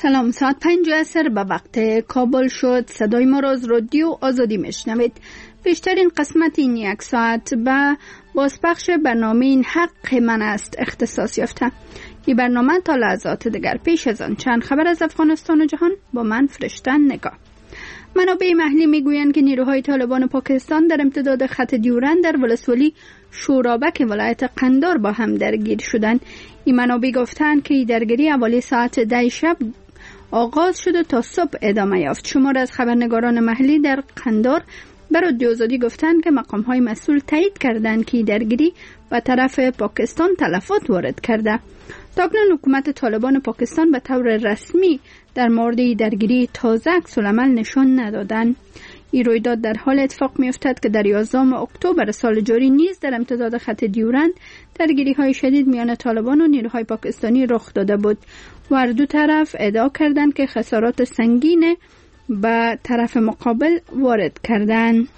سلام، ساعت 5 عصر به وقت کابل شد. صدای ما را از رادیو آزادی میشنوید. بیشترین قسمت این یک ساعت به بازپخش برنامه این حق من است اختصاص یافته. این برنامه تا لحظات دیگر. پیش از آن چند خبر از افغانستان و جهان با من فرشته نگاه. منابع محلی میگویند که نیروهای طالبان پاکستان در امتداد خط دیورند در ولسوالی شورابک ولایت قندار با هم درگیر شدند. این منابع گفتند که درگیری حوالی ساعت 10 شب آغاز شده تا صبح ادامه یافت. شمار از خبرنگاران محلی در قندار به رادیو آزادی گفتند که مقام‌های مسئول تایید کردند که درگیری به طرف پاکستان تلفات وارد کرده. تاکنون حکومت طالبان پاکستان به طور رسمی در مورد درگیری تازه عکس‌العمل نشان ندادند. این رویداد در حال اتفاق می‌افتد که در 11 اکتبر سال جاری نیز در امتداد خط دیورند درگیری‌های شدید میان طالبان و نیروهای پاکستانی رخ داده بود و هر دو طرف ادعا کردند که خسارات سنگین به طرف مقابل وارد کردند.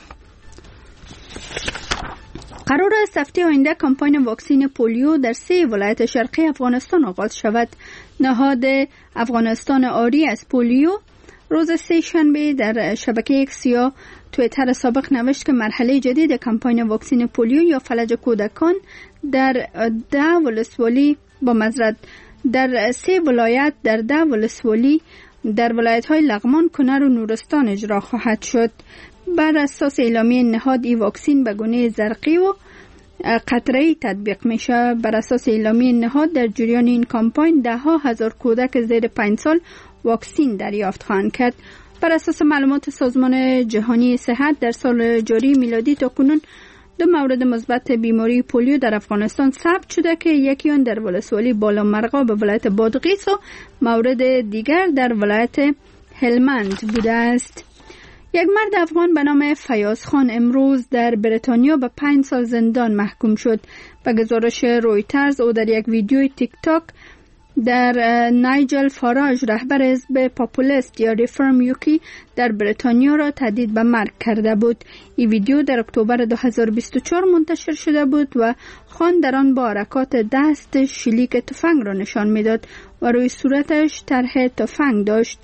قرار است هفته آینده کمپاین واکسین پولیو در 3 ولایت شرقی افغانستان آغاز شود. نهاد افغانستان آری از پولیو روز 3 شنبه در شبکه اکس یا توییتر سابق نوشت که مرحله جدید کمپاین واکسین پولیو یا فلج کودکان در 10 ولسوالی با مزرعه در 3 ولایت در 10 ولسوالی در ولایت‌های لغمان، کنر و نورستان اجرا خواهد شد. بر اساس اعلامیه نهاد این واکسین به گونه زرقی و قطره‌ای تطبیق میشه. بر اساس اعلامیه نهاد در جریان این کمپاین 10,000 کودک زیر 5 سال واکسین دریافت خواهند کرد. بر اساس معلومات سازمان جهانی صحت در سال جاری میلادی تاکنون 2 مورد مثبت بیماری پولیو در افغانستان ثبت شده که یکی آن در ولسوالی بالامرغا به ولایت بادغیس و مورد دیگر در ولایت هلمند بوده است. یک مرد افغان به نام فیاض خان امروز در بریتانیا به 5 سال زندان محکوم شد. به گزارش رویترز او در یک ویدیوی تیک تاک در نایجل فاراج رهبر حزب پاپولیست یا ریفرم یوکی در بریتانیا را تهدید به مرگ کرده بود. این ویدیو در اکتبر 2024 منتشر شده بود و خان در آن با حرکات دست شلیک تفنگ را نشان میداد و روی صورتش طرح تفنگ داشت.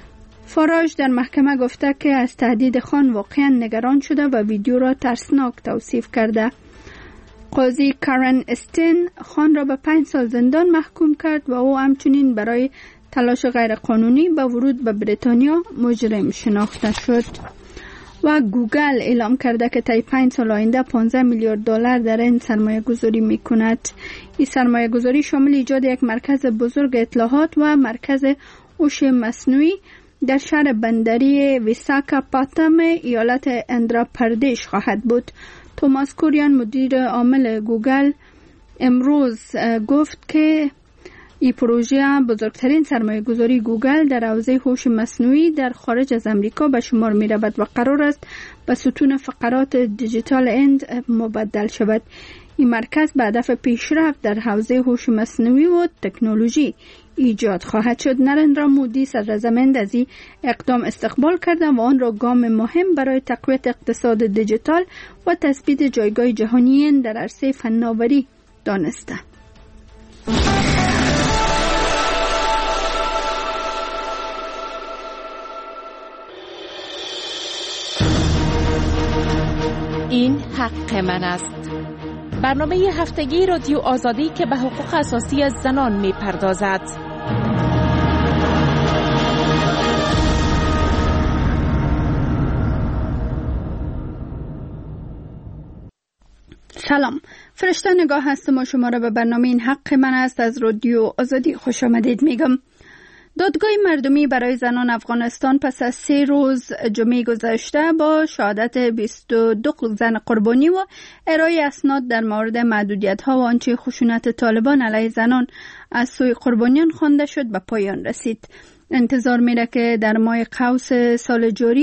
فاراج در محکمه گفته که از تهدید خان واقعا نگران شده و ویدیو را ترسناک توصیف کرده. قاضی کارن استین خان را به 5 سال زندان محکوم کرد و او همچنین برای تلاش غیرقانونی به ورود به بریتانیا مجرم شناخته شد. و گوگل اعلام کرده که طی 5 سال آینده 15 میلیارد دلار در این سرمایه گذاری می کند. این سرمایه گذاری شامل ایجاد یک مرکز بزرگ اطلاعات و مرکز هوش مصنوعی در شهر بندری ویساکاپاتام ایالت اندرا پردیش خواهد بود. توماس کوریان مدیر عامل گوگل امروز گفت که این پروژه بزرگترین سرمایه گذاری گوگل در حوزه هوش مصنوعی در خارج از امریکا به شمار می رود و قرار است به ستون فقرات دیجیتال اند مبدل شود. این مرکز به هدف پیشرفت در حوزه هوش مصنوعی و تکنولوژی ایجاد خواهد شد. نریندرا مودی صدر زمین از این اقدام استقبال کرده و آن را گام مهم برای تقویت اقتصاد دیجیتال و تثبیت جایگاه جهانی در عرصه فناوری دانسته. این حق من است. برنامه هفتگی رادیو آزادی که به حقوق اساسی زنان می‌پردازد. سلام، فرشته نگاه هستم و شما را به برنامه این حق من است از رادیو آزادی خوش آمدید میگم. دادگاه مردمی برای زنان افغانستان پس از 3 روز جمعه گذشته با شهادت 22 زن قربانی و ارائه اسناد در مورد محدودیت‌ها و آنچه خشونت طالبان علیه زنان از سوی قربانیان خوانده شد به پایان رسید. انتظار میره که در ماه قوس سال جاری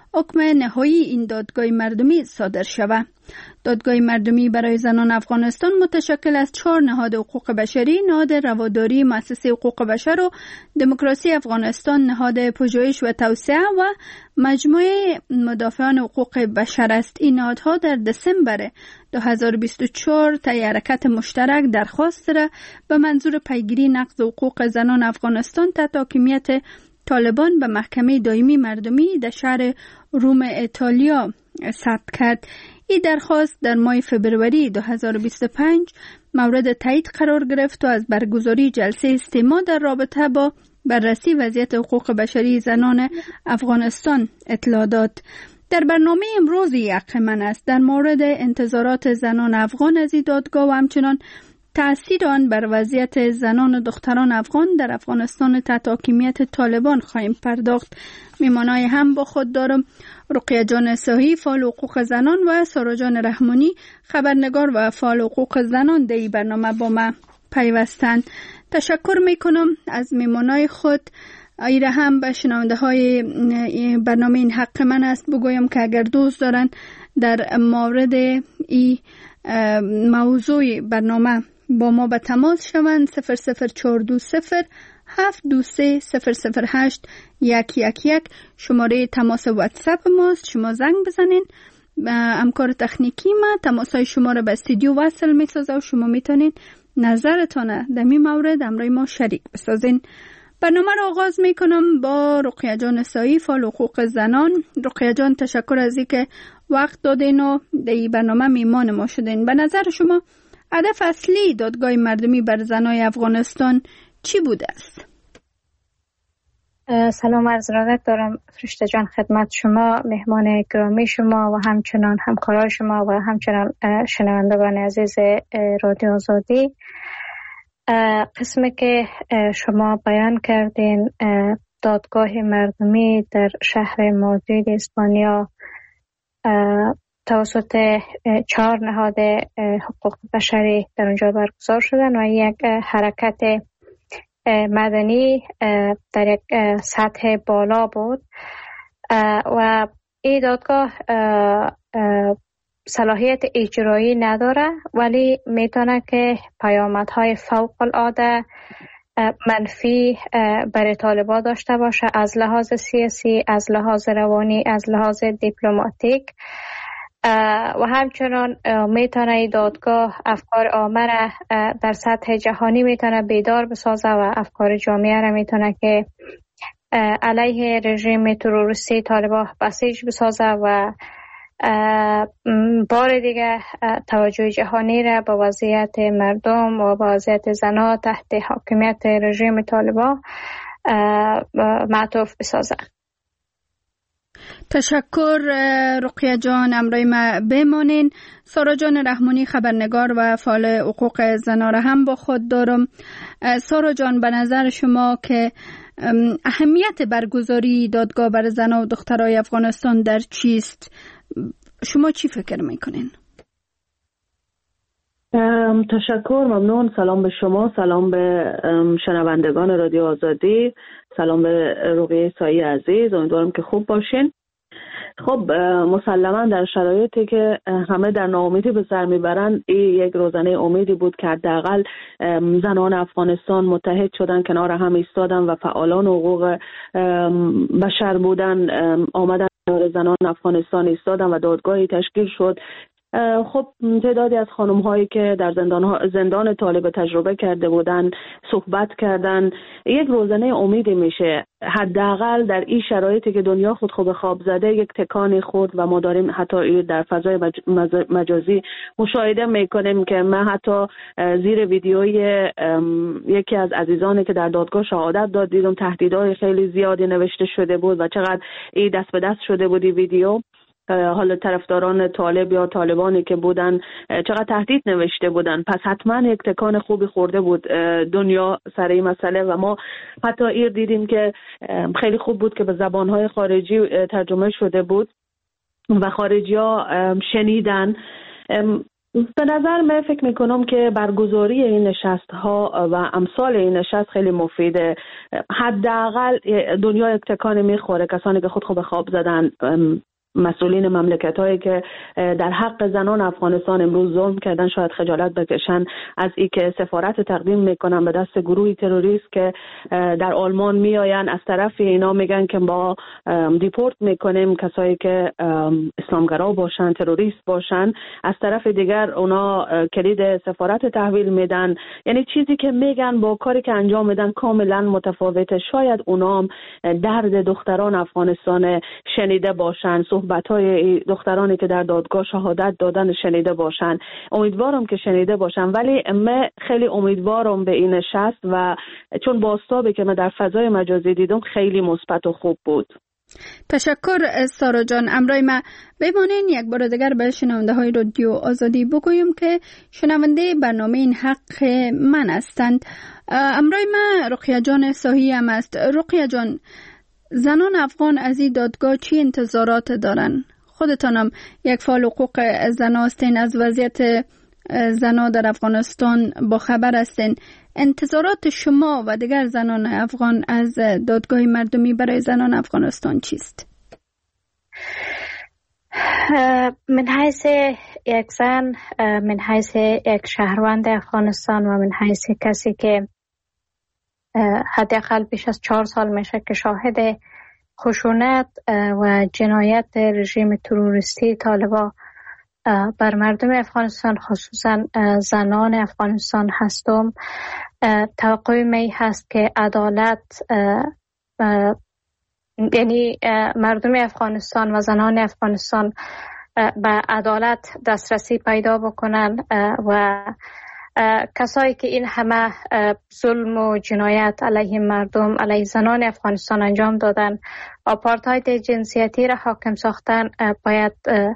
حکم نهایی این دادگاه مردمی صادر شود. دادگاه مردمی برای زنان افغانستان متشکل از 4 نهاد حقوق بشری: نهاد رواداری مؤسسه حقوق بشر و دموکراسی افغانستان، نهاد پژوهش و توسعه و مجموعه مدافعان حقوق بشر است. این نهادها در دسامبر 2024 طی حرکت مشترک درخواست را به منظور پیگیری نقض حقوق زنان افغانستان تحت حاکمیت طالبان به محکمه دائمی مردمی در شهر روم ایتالیا ثبت کرد. این درخواست در ماه فبروری 2025 مورد تایید قرار گرفت و از برگزاری جلسه استماع در رابطه با بررسی وضعیت حقوق بشری زنان افغانستان اطلاع داد. در برنامه امروز حق من است در مورد انتظارات زنان افغان از این دادگاه و همچنان تأثیر آن بر وضعیت زنان و دختران افغان در افغانستان تحت حاکمیت طالبان خواهیم پرداخت. میمانای هم با خود دارم رقیه جان صاحی، فعال حقوق زنان، و سارا جان رحمانی، خبرنگار و فعال حقوق زنان در این برنامه با ما پیوستند. تشکر میکنم از میمانای خود. ایره هم به شنونده های برنامه این حق من است بگویم که اگر دوست دارن در مورد این موضوع برنامه با ما به تماس شوند 00420 723 008 111 شماره تماس واتساپ ماست. شما زنگ بزنین، همکار تکنیکی ما تماس های شما را به استودیو وصل میسازه و شما میتونین نظرتان در این مورد همراه ما شریک بسازین. برنامه را آغاز میکنم با رقیه جان صاحی، فعال حقوق زنان. رقیه جان، تشکر از اینکه وقت دادین و در این برنامه میمان ما شدین. به نظر شما هدف اصلی دادگاه مردمی بر زنای افغانستان چی بوده است؟ سلام عرض ادب دارم فرشته جان خدمت شما، مهمان گرامی شما و همچنان همکارای شما و همچنان شنوندگان عزیز رادیو آزادی. قسمی که شما بیان کردین دادگاه مردمی در شهر مادرید اسپانیا توسط 4 نهاد حقوق بشری در اونجا برگزار شدن و یک حرکت مدنی در یک سطح بالا بود و این دادگاه صلاحیت اجرایی نداره، ولی میتونه که پیامدهای فوق العاده منفی برای طالبان داشته باشه، از لحاظ سیاسی، از لحاظ روانی، از لحاظ دیپلماتیک و همچنان میتونه این دادگاه افکار عامه را در سطح جهانی میتونه بیدار بسازه و افکار جامعه را میتونه که علیه رژیم تروریستی طالبان بسیج بسازه و بار دیگه توجه جهانی را به وضعیت مردم و به وضعیت زنان تحت حاکمیت رژیم طالبان معطوف بسازه. تشکر رقیه جان، امرای ما بمانین. سارا جان رحمانی، خبرنگار و فعال حقوق زنان را هم با خود دارم. سارا جان، به نظر شما که اهمیت برگزاری دادگاه بر زنان و دخترای افغانستان در چیست؟ شما چی فکر میکنین؟ تشکر، ممنون. سلام به شما، سلام به شنوندگان رادیو آزادی، سلام به رقیه صاحی عزیز. امیدوارم که خوب باشین. خب مسلما در شرایطی که همه در ناامیدی به سر میبرند، این یک روزنه امیدی بود که حداقل زنان افغانستان متحد شدن، کنار هم ایستادن و فعالان حقوق بشر بودن آمدن زنان افغانستان ایستادن و دادگاهی تشکیل شد. خب تعدادی از خانم هایی که در زندان طالب تجربه کرده بودن صحبت کردن. یک روزنه امیدی میشه، حداقل در این شرایطی که دنیا خود به خواب زده یک تکانی خورد و ما داریم حتی در فضای مجازی مشاهده میکنیم که من حتی زیر ویدیوی یکی از عزیزانی که در دادگاه شهادت داد دیدم تهدیدهای خیلی زیادی نوشته شده بود و چقدر این دست به دست شده بودی ویدیو. حالا طرفداران طالب یا طالبانی که بودن چقدر تهدید نوشته بودن. پس حتما یک تکان خوبی خورده بود دنیا سر این مسئله و ما حتی ایر دیدیم که خیلی خوب بود که به زبانهای خارجی ترجمه شده بود و خارجی ها شنیدن. به نظر من فکر میکنم که برگزاری این نشست ها و امثال این نشست خیلی مفیده. حداقل دنیا یک تکانی میخوره، کسانی که خود به خواب زدن، مسئولین مملکت هایی که در حق زنان افغانستان امروز ظلم کردن شاید خجالت بکشن از ای که سفارت تقدیم میکنن به دست گروهی تروریست که در آلمان میآین. از طرف اینا میگن که با دیپورت میکنیم کسایی که اسلامگرا باشن، تروریست باشن. از طرف دیگر اونا کلید سفارت تحویل میدن. یعنی چیزی که میگن با کاری که انجام میدن کاملا متفاوته. شاید اونا درد دختران افغانستان شنیده باشن، صحبت‌های دخترانی که در دادگاه شهادت دادن شنیده باشن. امیدوارم که شنیده باشن، ولی من خیلی امیدوارم به این نشست و چون بازتابی که من در فضای مجازی دیدم خیلی مثبت و خوب بود. تشکر سارا جان. امرای ما بمانین یک بار دیگر به شنونده های رادیو آزادی بگویم که شنونده برنامه این حق من هستند. امرای ما رقیه جان صاحی هم است. رقیه جان، زنان افغان از این دادگاه چی انتظارات دارن؟ خودتانم یک فعال حقوق زن هستین، از وضعیت زنان در افغانستان با خبر هستین. انتظارات شما و دیگر زنان افغان از دادگاه مردمی برای زنان افغانستان چیست؟ من حیث یک زن، من حیث یک شهروند افغانستان و من حیث کسی که حداقل بیش از 4 سال میشه که شاهد خشونت و جنایت رژیم تروریستی طالبان بر مردم افغانستان خصوصا زنان افغانستان هستم، توقع می هست که عدالت، یعنی مردم افغانستان و زنان افغانستان به عدالت دسترسی پیدا بکنن و کسایی که این همه ظلم و جنایت علیه مردم، علیه زنان افغانستان انجام دادن، آپارتاید جنسیتی را حاکم ساختن، باید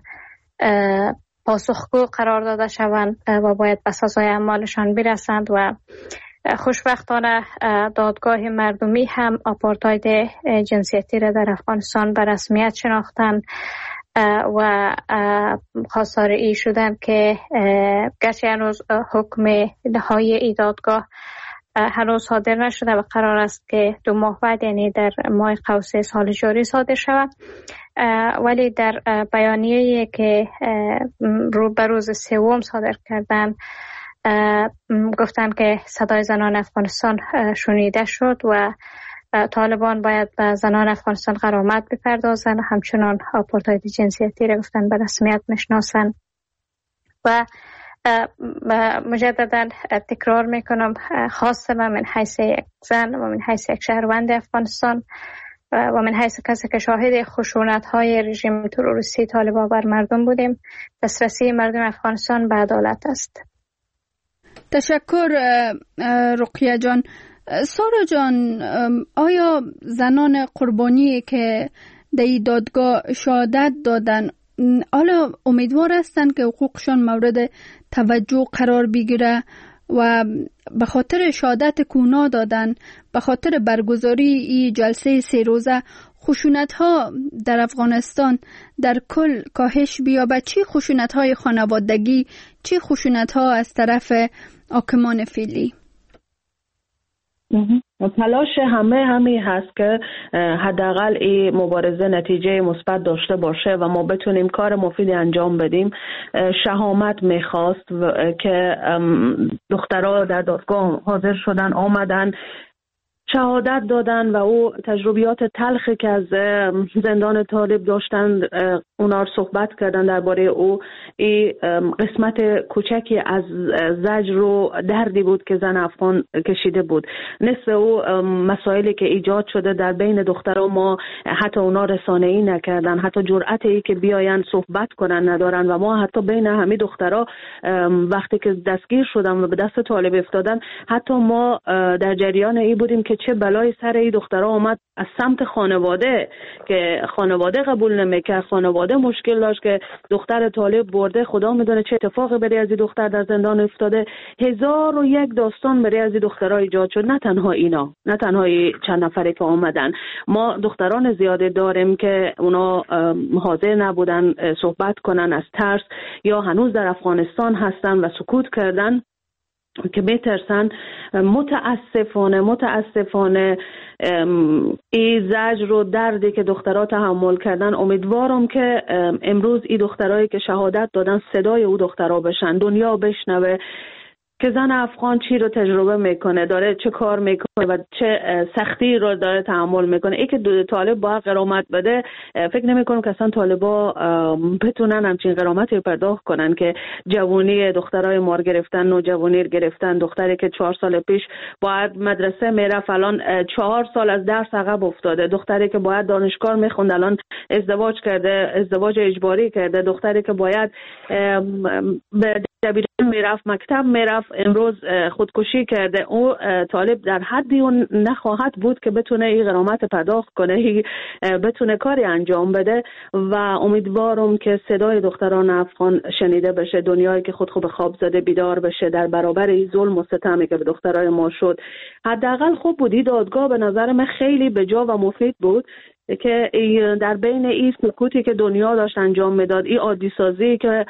پاسخگو قرار داده شوند و باید به سزای اعمالشان برسند. و خوشبختانه دادگاه مردمی هم آپارتاید جنسیتی را در افغانستان به رسمیت شناختن و خواستار شدن که گرچه هنوز حکم نهایی ای دادگاه هنوز صادر نشده و قرار است که 2 ماه بعد، یعنی در ماه قوسه سال جاری صادر شود، ولی در بیانیه‌ای که به روز 3 صادر کردن گفتن که صدای زنان افغانستان شنیده شد و طالبان باید به زنان افغانستان غرامت بپردازن، همچنان آپارتاید جنسیتی را گفتن به رسمیت میشناسن. و مجددا تکرار میکنم، خاصه من حیث یک زن و من حیث یک شهروند افغانستان و من حیث کسی که شاهد خشونت های رژیم تروریستی طالبان بر مردم بودیم، دسترسی مردم افغانستان به عدالت است. تشکر رقیه جان. سارا جان، آیا زنان قربانی که در دادگاه شهادت دادن حالا امیدوار هستند که حقوقشان مورد توجه قرار بگیره و به خاطر شهادت کونا دادن، به خاطر برگزاری این جلسه 3 روزه خشونت ها در افغانستان در کل کاهش بیابد؟ چی خشونت های خانوادگی، چی خشونت ها از طرف حاکمان فعلی؟ تلاش همه هست که حداقل این مبارزه نتیجه مثبت داشته باشه و ما بتونیم کار مفیدی انجام بدیم. شهامت میخواست که دخترها در دادگاه حاضر شدن، آمدن، شهادت دادن و او تجربیات تلخی که از زندان طالب داشتن اونا رو صحبت کردن درباره او. این قسمت کوچکی از زجر و دردی بود که زن افغان کشیده بود. نصف او مسائلی که ایجاد شده در بین دخترها ما حتی اونا رسانه‌ای نکردن، حتی جرأتی که بیاین صحبت کنن ندارن و ما حتی بین همه دخترها وقتی که دستگیر شدن و به دست طالب افتادن حتی ما در جریان ای بودیم که چه بلای سر این دخترها اومد از سمت خانواده که خانواده قبول نمیکرد، خانواده مشکل داشت که دختر طالب برده، خدا میدونه چه اتفاقی برای از این دختر در زندان افتاده. 1001 داستان برای از این دخترها ایجاد شد، نه تنها اینا، نه تنها چند نفری که آمدن. ما دختران زیاده داریم که اونا حاضر نبودن صحبت کنن از ترس یا هنوز در افغانستان هستن و سکوت کردن که میترسن. متاسفانه این زجر و دردی که دخترها تحمل کردن، امیدوارم که امروز این دخترایی که شهادت دادن صدای او دخترها بشن، دنیا بشنوه که زن افغان چی رو تجربه میکنه، داره چه کار میکنه و چه سختی رو داره تحمل میکنه. ای که طالب باید غرامت بده، فکر نمیکنم که اصلا طالبا بتونن همچین غرامتی پرداخت کنن که جوانی دخترای مار گرفتن، نوجوانی گرفتن، دختری که 4 سال پیش باید مدرسه میرفت الان 4 سال از درس عقب افتاده، دختری که باید دانشگاه میخوند الان ازدواج کرده، ازدواج اجباری کرده، دختری که باید به دبیرستان میرفت، مکتب میرفت، امروز خودکشی کرده. او طالب در حدی اون نخواهد بود که بتونه این غرامت پرداخت کنه، بتونه کاری انجام بده و امیدوارم که صدای دختران افغان شنیده بشه، دنیایی که خود به خواب زده بیدار بشه در برابر این ظلم و ستمی که به دخترای ما شد. حداقل خوب بود دادگاه، به نظر من خیلی بجا و مفید بود که در بین این سکوتی که دنیا داشت انجام میداد، این عادی سازی که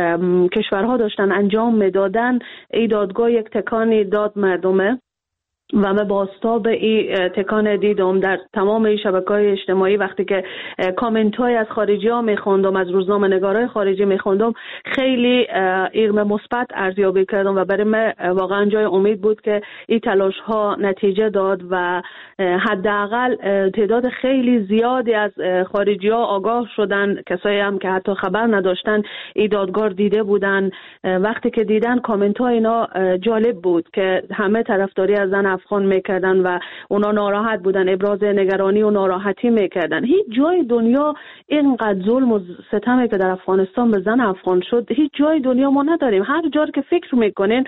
کشورها داشتن انجام میدادن، این دادگاه یک تکانی داد مردمه و من بازتاب این تکان دیدم در تمام شبکه‌های اجتماعی. وقتی که کامنت های از خارجی ها میخوندم، از روزنامه نگارای خارجی میخوندم، خیلی ایرم مثبت ارزیابی کردم و برای من واقعا جای امید بود که این تلاش ها نتیجه داد و حداقل تعداد خیلی زیادی از خارجی ها آگاه شدن، کسایی هم که حتی خبر نداشتن این دادگاه دیده بودن. وقتی که دیدن کامنت ها اینا جالب بود که همه طرفداری از زن افغان میکردن و اونا ناراحت بودن، ابراز نگرانی و ناراحتی میکردن. هیچ جای دنیا اینقدر ظلم و ستمی که در افغانستان به زن افغان شد هیچ جای دنیا ما نداریم. هر جا که فکر میکنین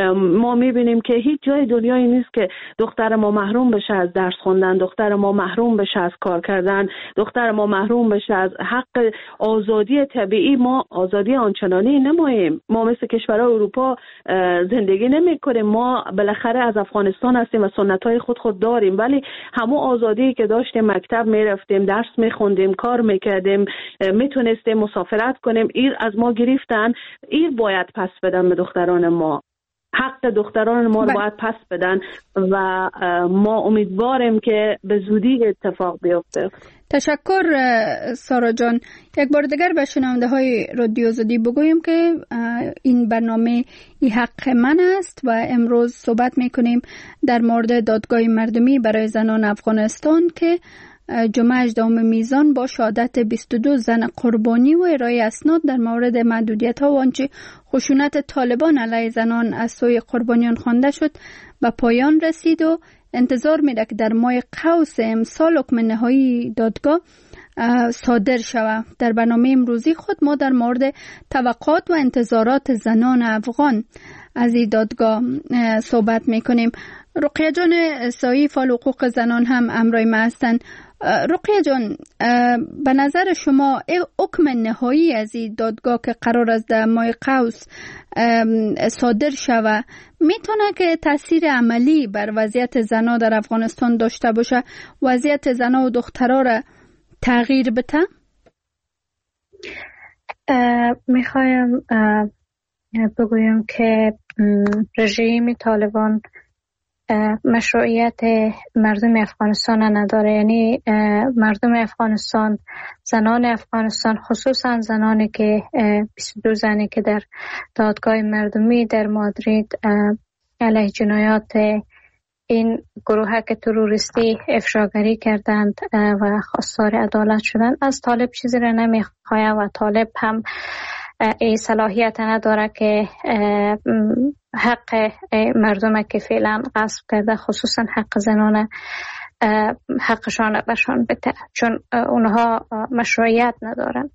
ما میبینیم که هیچ جای دنیایی نیست که دختر ما محروم بشه از درس خوندن، دختر ما محروم بشه از کار کردن، دختر ما محروم بشه از حق آزادی طبیعی. ما آزادی آنچنانی نماییم، ما مثل کشورهای اروپا زندگی نمیکنیم، ما بالاخره از افغانستان هستیم و سنت‌های خود داریم، ولی همون آزادی که داشتیم، مکتب میرفتیم، درس میخوندیم، کار میکردیم، میتونستیم مسافرت کنیم، این از ما گرفتن. این باید پس بدن به دختران ما، حق دختران ما رو باید پس بدن و ما امیدواریم که به زودی اتفاق بیفته. تشکر سارا جان. یک بار دیگر به شنونده های رادیو آزادی بگویم که این برنامه ای حق من است و امروز صحبت میکنیم در مورد دادگاه مردمی برای زنان افغانستان که جمعه 18 میزان با شهادت 22 زن قربانی و ارائه اسناد در مورد محدودیت‌ها و آنچه خشونت طالبان علیه زنان از سوی قربانیان خوانده شد به پایان رسید و انتظار میره که در ماه قوس امسال حکم نهایی دادگاه صادر شود. در برنامه امروزی خود ما در مورد توقعات و انتظارات زنان افغان از این دادگاه صحبت میکنیم. رقیه جان سایی، فعال حقوق زنان هم همراه ما هستند. رقیه جان، به نظر شما حکم نهایی از این دادگاه که قرار است در ماه قوس صادر شود میتونه که تاثیر عملی بر وضعیت زنان در افغانستان داشته باشه، وضعیت زنان و دخترها را تغییر بده؟ میخوایم بگویم که رژیم طالبان مشروعیت مردم افغانستان نداره. یعنی مردم افغانستان، زنان افغانستان، خصوصا زنانی که 22 زنی که در دادگاه مردمی در مادرید علیه جنایات این گروه که تروریستی افشاگری کردند و خواستار عدالت شدند، از طالب چیزی را نمیخواهد و طالب هم این صلاحیت نداره که حق مردم که فعلا غصب کرده، خصوصا حق زنان، حقشان بهشان بده، چون اونها مشروعیت ندارن.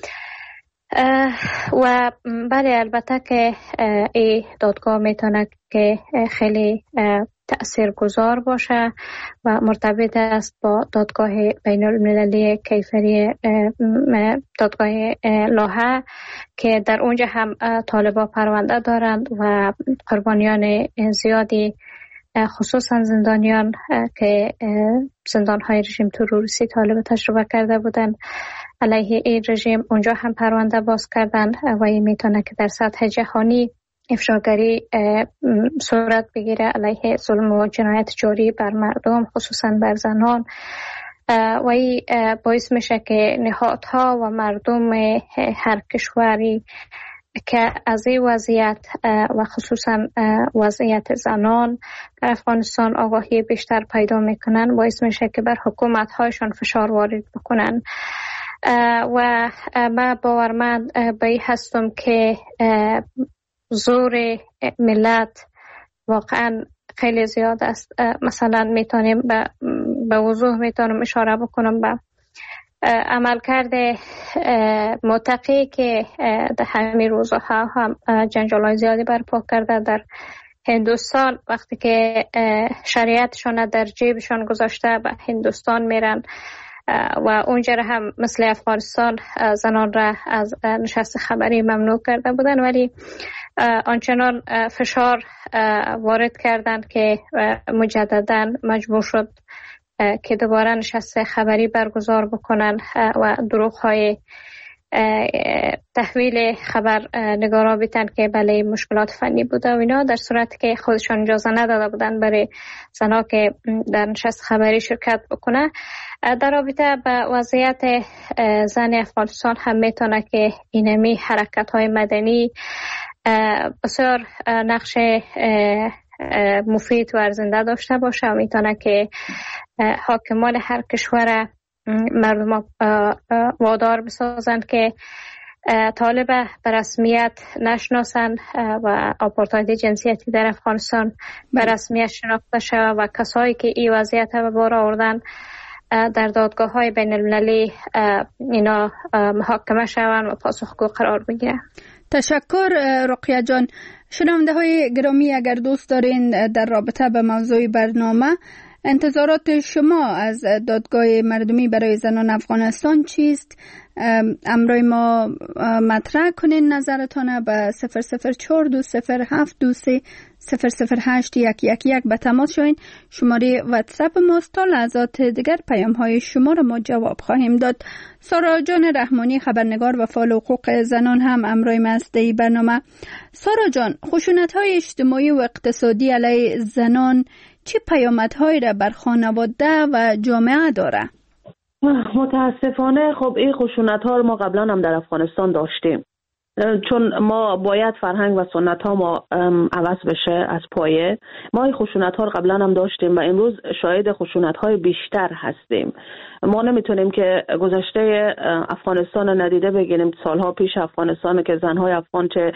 و بله، البته که این دادگاه میتونه که خیلی تأثیرگذار باشه و مرتبط است با دادگاه بین المللی کیفری دادگاه لاهه که در اونجا هم طالبان پرونده دارند و قربانیان زیادی خصوصا زندانیان که زندانهای رژیم تروریستی طالب تجربه کرده بودند علیه این رژیم اونجا هم پرونده باز کردن و این میتونه که در سطح جهانی افشاگری صورت بگیره علیه ظلم و جنایت جاری بر مردم خصوصا بر زنان و این باعث میشه که نهادها و مردم هر کشوری که از این وضعیت و خصوصا وضعیت زنان در افغانستان آگاهی بیشتر پیدا میکنن باعث میشه که بر حکومت هایشان فشار وارد بکنن و من باورمند به این هستم که زور ملت واقعا خیلی زیاد است. مثلا میتونیم به وضوح میتونم اشاره بکنم به عملکرد متقی که در همین روزها هم جنجال‌های زیادی برپا کرده در هندوستان وقتی که شریعتشان در جیبشان گذاشته به هندوستان میرن و اونجا هم مثل افغانستان زنان را از نشست خبری ممنوع کرده بودن ولی آنچنان فشار وارد کردند که مجددا مجبور شد که دوباره نشست خبری برگزار بکنن و دروغ‌های تحویل خبر نگارا بیتن که بله مشکلات فنی بوده و اینا در صورتی که خودشان اجازه نداده بودن برای زنها که در نشست خبری شرکت بکنه. در رابطه با وضعیت زن افغانستان هم میتونه که اینمی حرکت‌های مدنی بسیار نقش مفید و ارزنده داشته باشه و میتونه که حاکمان هر کشور مردم وادار بسازند که طالب به رسمیت نشناسند و آپارتاید جنسیتی در افغانستان به رسمیت شناخته شود و کسایی که این وضعیت به بار آوردن در دادگاه های بین المللی اینا محاکمه شوند و پاسخگو قرار بگیرند. تشکر رقیه جان. شنونده های گرامی اگر دوست دارین در رابطه به موضوع برنامه انتظارات شما از دادگاه مردمی برای زنان افغانستان چیست؟ امروی ما مطرح کنین نظرتان به 0042072300811 به تماس شوین. شماره واتساپ ماست. تا لحظات دیگر پیام های شما را ما جواب خواهیم داد. سارا جان رحمانی خبرنگار و فعال حقوق زنان هم امروی ما است در برنامه. سارا جان، خشونت های اجتماعی و اقتصادی علیه زنان چه پیامدهایی را بر خانواده و جامعه داره؟ متاسفانه خب این خشونت ها رو ما قبلا هم در افغانستان داشتیم، چون ما باید فرهنگ و سنت ها ما عوض بشه از پایه. ما این خشونت ها رو قبلا هم داشتیم و امروز شاهد خشونت های بیشتر هستیم. ما نمیتونیم که گذشته افغانستان ندیده بگیریم. سالها پیش افغانستان که زنهای افغان چه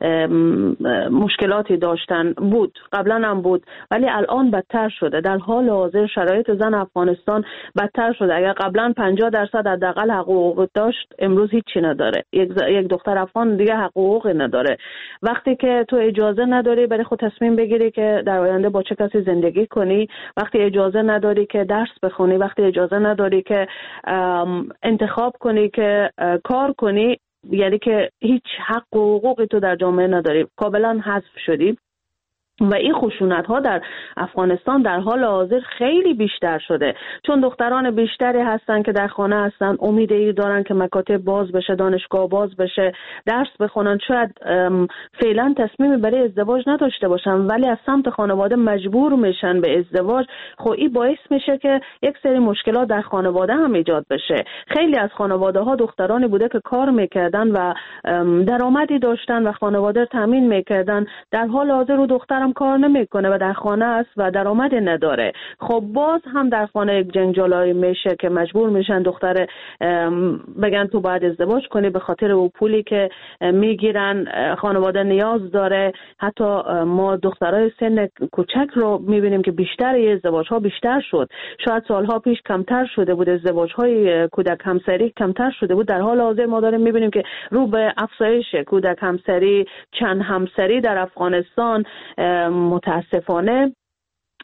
مشکلاتی داشتن بود، قبلا هم بود، ولی الان بدتر شده. در حال حاضر شرایط زن افغانستان بدتر شده. اگر قبلا 50% حداقل حقوق داشت، امروز هیچی نداره. یک دختر افغان دیگه حقوقی نداره. وقتی که تو اجازه نداری برای خود تصمیم بگیری که در آینده با چه کسی زندگی کنی، وقتی اجازه نداری که درس بخونی، وقتی اجازه نداری که انتخاب کنی که کار کنی، یعنی که هیچ حق و حقوقی تو در جامعه نداری، کاملا حذف شدی. و این خشونت ها در افغانستان در حال حاضر خیلی بیشتر شده، چون دختران بیشتری هستن که در خانه هستن، امید این دارن که مکاتب باز بشه، دانشگاه باز بشه، درس بخونن. شاید فعلا تصمیم برای ازدواج نداشته باشن ولی از سمت خانواده مجبور میشن به ازدواج. خب این باعث میشه که یک سری مشکلات در خانواده هم ایجاد بشه. خیلی از خانواده ها دخترانی بوده که کار میکردن و درآمدی داشتن و خانواده رو تامین میکردن، در حال حاضر رو دختر کار نمیکنه و در خانه است و درآمدی نداره. خب باز هم در خانه یک جنجالایی میشه که مجبور میشن دختر بگن تو باید ازدواج کنی به خاطر اون پولی که میگیرن، خانواده نیاز داره. حتی ما دخترای سن کوچک رو میبینیم که بیشتر ازدواج ها بیشتر شد. شاید سالها پیش کمتر شده بود، ازدواج های کودک همسری کمتر شده بود. در حال حاضر ما داریم میبینیم که رو به افزایش کودک همسری، چند همسری در افغانستان متاسفانه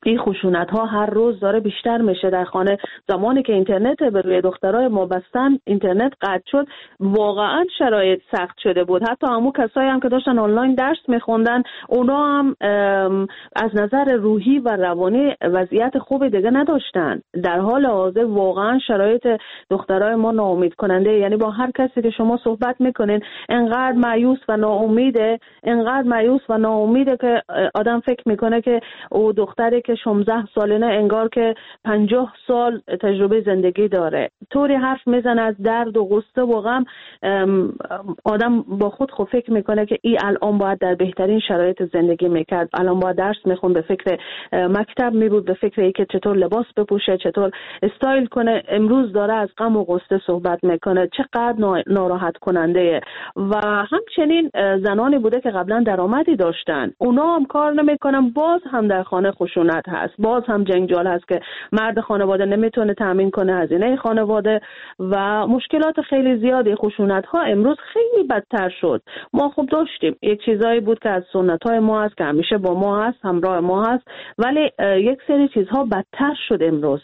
این خشونت ها هر روز داره بیشتر میشه در خانه. زمانی که اینترنت به روی دخترای ما بستن، اینترنت قطع شد، واقعا شرایط سخت شده بود. حتی همون کسایی هم که داشتن آنلاین درس میخوندن، اونا هم از نظر روحی و روانی وضعیت خوبی دیگه نداشتن. در حال حاضر واقعا شرایط دخترای ما ناامید کننده. یعنی با هر کسی که شما صحبت میکنین انقدر مایوس و ناامیده، انقدر مایوس و ناامیده که آدم فکر میکنه که او دختری که 16 ساله انگار که 50 سال تجربه زندگی داره. طوری حرف میزنه از درد و غصه و غم، آدم با خود فکر میکنه که این الان باید در بهترین شرایط زندگی میکرد، الان باید درس میخوند، به فکر مکتب میبود، به فکر اینکه چطور لباس بپوشه، چطور استایل کنه. امروز داره از غم و غصه صحبت میکنه. چقدر ناراحت کننده. و همچنین زنانی بوده که قبلا درآمدی داشتن، اونا هم کار نمیکنن، باز هم در خانه خشونت هست، باز هم جنجال هست که مرد خانواده نمیتونه تامین کنه هزینه خانواده و مشکلات خیلی زیادی. خشونت ها امروز خیلی بدتر شد. ما خوب داشتیم، یک چیزایی بود که از سنت های ما هست که همیشه با ما هست، همراه ما هست، ولی یک سری چیزها بدتر شد امروز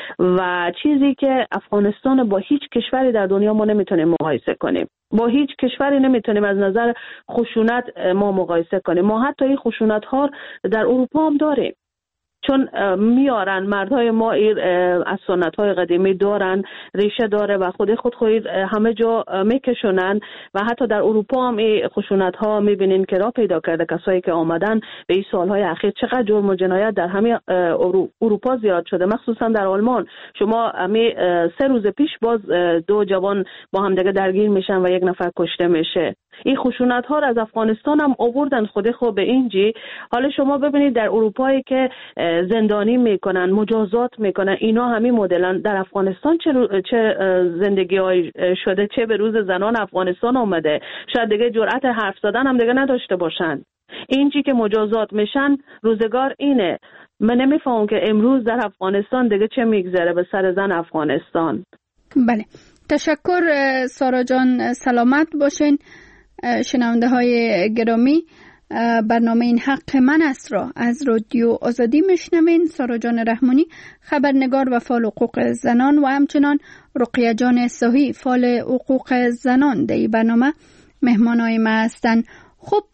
و چیزی که افغانستان با هیچ کشوری در دنیا ما نمیتونیم مقایسه کنیم. با هیچ کشوری نمیتونیم از نظر خشونت ما مقایسه کنیم. ما حتی این خشونت ها در اروپا هم داریم، چون میارن مردهای ما از سنت های قدیمی دارن، ریشه داره و خود همه جا میکشونن و حتی در اروپا هم این خشونت ها میبینین که راه پیدا کرده. کسایی که آمدن به این سالهای اخیر چقدر جرم و جنایت در همه اروپا زیاد شده، مخصوصا در آلمان. شما همین 3 روز پیش باز 2 جوان با هم دیگه درگیر میشن و 1 نفر کشته میشه. این خشونت ها را از افغانستان هم آوردن خود به اینجی. حالا شما ببینید در اروپایی که زندانی میکنن، مجازات میکنن، اینا همین مدلن. در افغانستان چه زندگی های شده، چه به روز زنان افغانستان آمده. شاید دیگه جرأت حرف زدن هم دیگه نداشته باشن. اینجی که مجازات میشن، روزگار اینه. من نمیفهمم که امروز در افغانستان دیگه چه میگذره به سر زن افغانستان. بله، تشکر سارا جان، سلامت باشین. شنونده های گرامی، برنامه این حق من است را از رادیو آزادی میشنوین. سارا جان رحمانی، خبرنگار و فعال حقوق زنان، و همچنان رقیه جان صاحی، فعال حقوق زنان در این برنامه مهمانای ما هستند. خب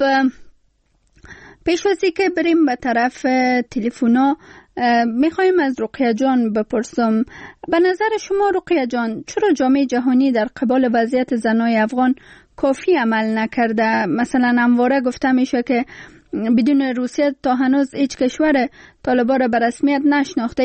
پیش از اینکه بریم به طرف تلفونا، میخوایم از رقیه جان بپرسم، به نظر شما رقیه جان، چرا جامعه جهانی در قبال وضعیت زنای افغان کافی عمل نکرده؟ مثلا همواره گفته میشه که بدون روسیه تا هنوز هیچ کشور طالبان را به رسمیت نشناخته.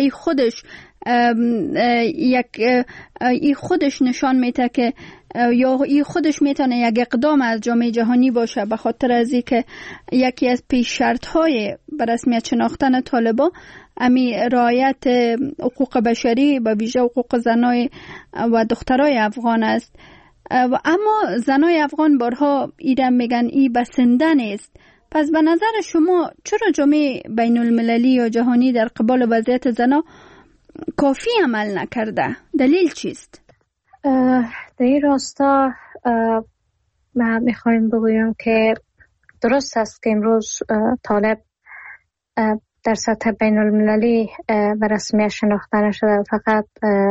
ای خودش نشان میده که یا ای خودش میتونه یک اقدام از جامعه جهانی باشه، به خاطر از اینکه یکی از پیش شرط های به رسمیت شناختن طالبان امی رعایت حقوق بشری، به ویژه حقوق زنای و دخترای افغان است. و اما زنای افغان بارها ایران میگن ای بسنده نیست. پس به نظر شما چرا جامعه بین المللی یا جهانی در قبال وضعیت زنا کافی عمل نکرده؟ دلیل چیست؟ در این راستا ما میخوایم بگویم که درست است که امروز طالب در سطح بین المللی به رسمیت شناخته نشده، فقط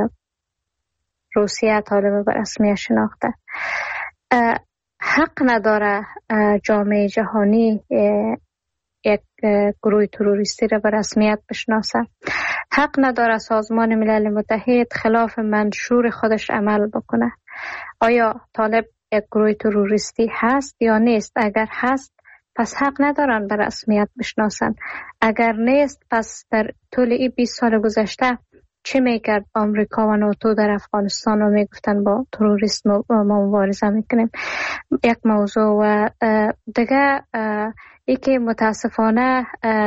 روسیه طالب به رسمیت شناخته. حق نداره جامعه جهانی یک گروه تروریستی را به رسمیت بشناسه. حق نداره سازمان ملل متحد خلاف منشور خودش عمل بکنه. آیا طالب یک گروه تروریستی هست یا نیست؟ اگر هست پس حق ندارن به رسمیت بشناسن. اگر نیست پس در طول این 20 سال گذشته چه میکرد آمریکا و ناتو در افغانستان و میگفتن با تروریست ما مبارزه میکنیم؟ یک موضوع. و دیگه یکی متاسفانه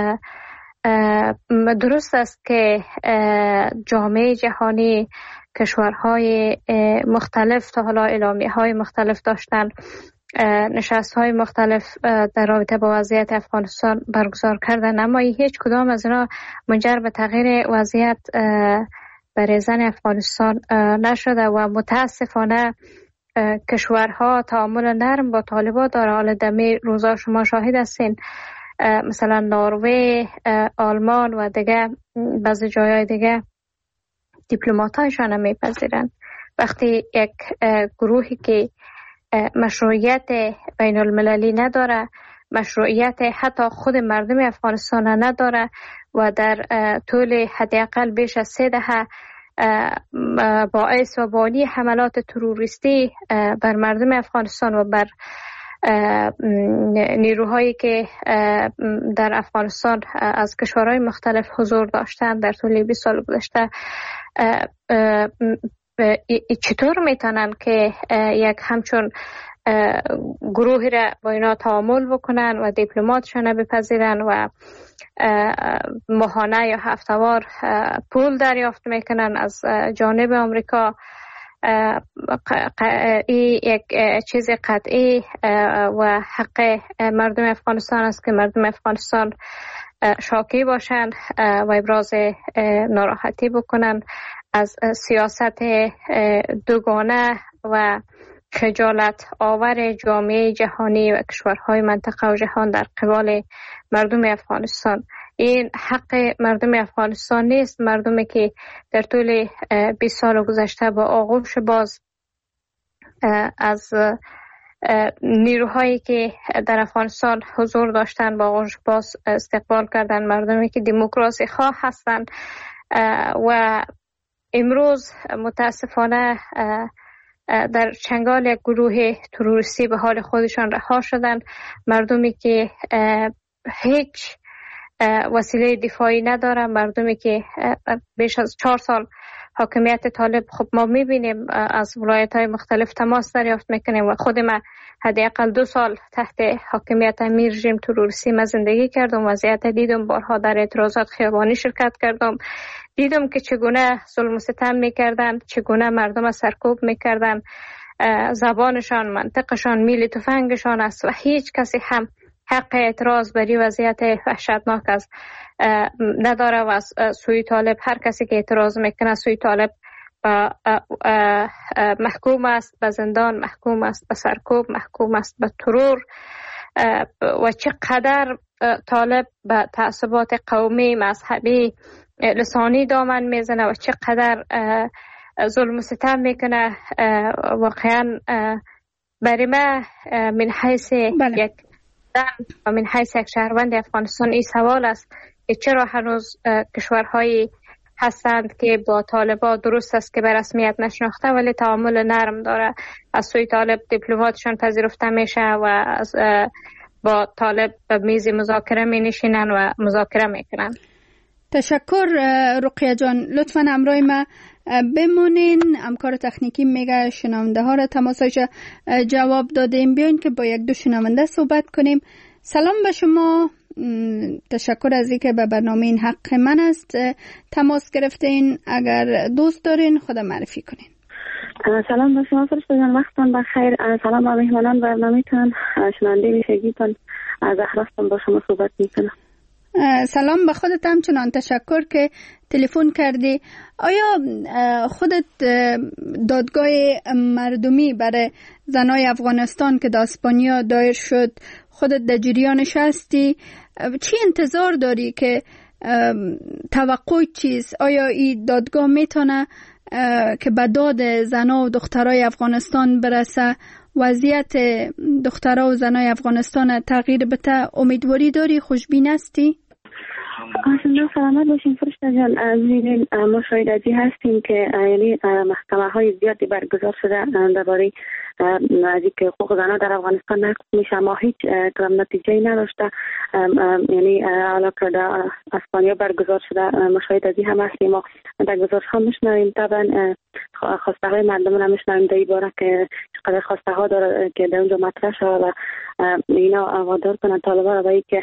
درست است که جامعه جهانی، کشورهای مختلف تا حالا اعلامیه های مختلف داشتن، نشست های مختلف در رابطه با وضعیت افغانستان برگزار کردن، اما هیچ کدام از اینا منجر به تغییر وضعیت برای زن افغانستان نشده و متاسفانه کشورها تعامل نرم با طالبان داره. حالا دمی روزا شما شاهد هستین مثلا نروژ، آلمان و دیگه بعضی جایهای دیگه دیپلمات‌هایشان هم میپذیرند. وقتی یک گروهی که مشروعیت بین المللی نداره، مشروعیت حتی خود مردم افغانستان نداره و در طول حداقل بیش از 3 دهه باعث و بانی حملات تروریستی بر مردم افغانستان و بر نیروهایی که در افغانستان از کشورهای مختلف حضور داشتند در طول 20 سال گذشته، چطور میتونن که یک همچون گروهی را با اینا تعامل بکنن و دیپلماتشان بپذیرن و ماهانه یا هفته‌وار پول دریافت میکنن از جانب آمریکا. این یک چیز قطعی و حق مردم افغانستان است که مردم افغانستان شاکی باشند و ابراز ناراحتی بکنن از سیاست دوگانه و خجالت آور جامعه جهانی و کشورهای منطقه و جهان در قبال مردم افغانستان. این حق مردم افغانستان نیست، مردمی که در طول 20 سال گذشته با آغوش باز از نیروهایی که در افغانستان حضور داشتن با آغوش باز استقبال کردن، مردمی که دموکراسی خواه هستند و امروز متاسفانه در چنگال یک گروه تروریستی به حال خودشان رها شدند. مردمی که هیچ وسیله دفاعی ندارن، مردمی که بیش از 4 سال حاکمیت طالب، خب ما میبینیم از ولایت‌های مختلف تماس دریافت میکنیم و خود ما حداقل 2 سال تحت حاکمیت امیر رژیم تروریستی ما زندگی کردم، وضعیت دیدم، بارها در اعتراضات خیابانی شرکت کردم، دیدم که چگونه ظلم و ستم میکردن، چگونه مردم سرکوب میکردن، زبانشان، منطقشان، میل تفنگشان است و هیچ کسی هم حق اعتراض بری وضعیت وحشتناک است نداره و از سوی طالب هر کسی که اعتراض میکنه سوی طالب محکوم است به زندان، محکوم است به سرکوب، محکوم است به ترور و چقدر طالب به تعصبات قومی، مذهبی، لسانی دامن میزنه و چقدر ظلم و ستم میکنه. واقعا برای ما من حیث یک زن و من حیث یک شهروند افغانستان این سوال است که چرا هنوز کشورهایی هستند که با طالبان درست است که به رسمیت نشناخته ولی تعامل نرم داره، از سوی طالب دیپلماتشان پذیرفته میشه و با طالب به میز مذاکره می نشینن و مذاکره میکنن. تشکر رقیه جان، لطفاً همراه ما بمونین. همکار تکنیکی میگه شنونده ها را تماسش جواب دادیم. بیاین که با 1-2 شنونده صحبت کنیم. سلام به شما، تشکر از اینکه به برنامه این حق من است تماس گرفتین. اگر دوست دارین خود معرفی کنین. سلام به شما فرشته جان، وقتتان بخیر. سلام به مهمانان برنامه‌تان، شنونده ویژگیتان، از احراستان با شما صحبت میکنم. سلام به خودت، همچنان تشکر که تلفن کردی. آیا خودت دادگاه مردمی برای زنای افغانستان که در اسپانیا دایر شد خودت در جریانش هستی؟ چی انتظار داری که توقع چیست؟ آیا این دادگاه میتونه که به داد زنا و دخترای افغانستان برسه، وضعیت دخترها و زنای افغانستان تغییر بده؟ امیدواری داری؟ خوشبین هستی؟ شما سلامت باشین فرشته جان. از ما شاید ازی هستیم که یعنی محکمه های زیادی برگزار شده درباره از اینکه حقوق زنان در افغانستان نقض میشه، ما هیچ کدام نتیجه‌ای نداشته. یعنی حالا که در اسپانیا برگزار شده ما شاید ازی هم هستیم، ما در گزارش ها میشنویم، طبعا خواسته های مردم را میشنویم در این باره که چقدر خواسته ها داره که در اونجا مطرح شده و اینا وادار کنن طالبان را به اینکه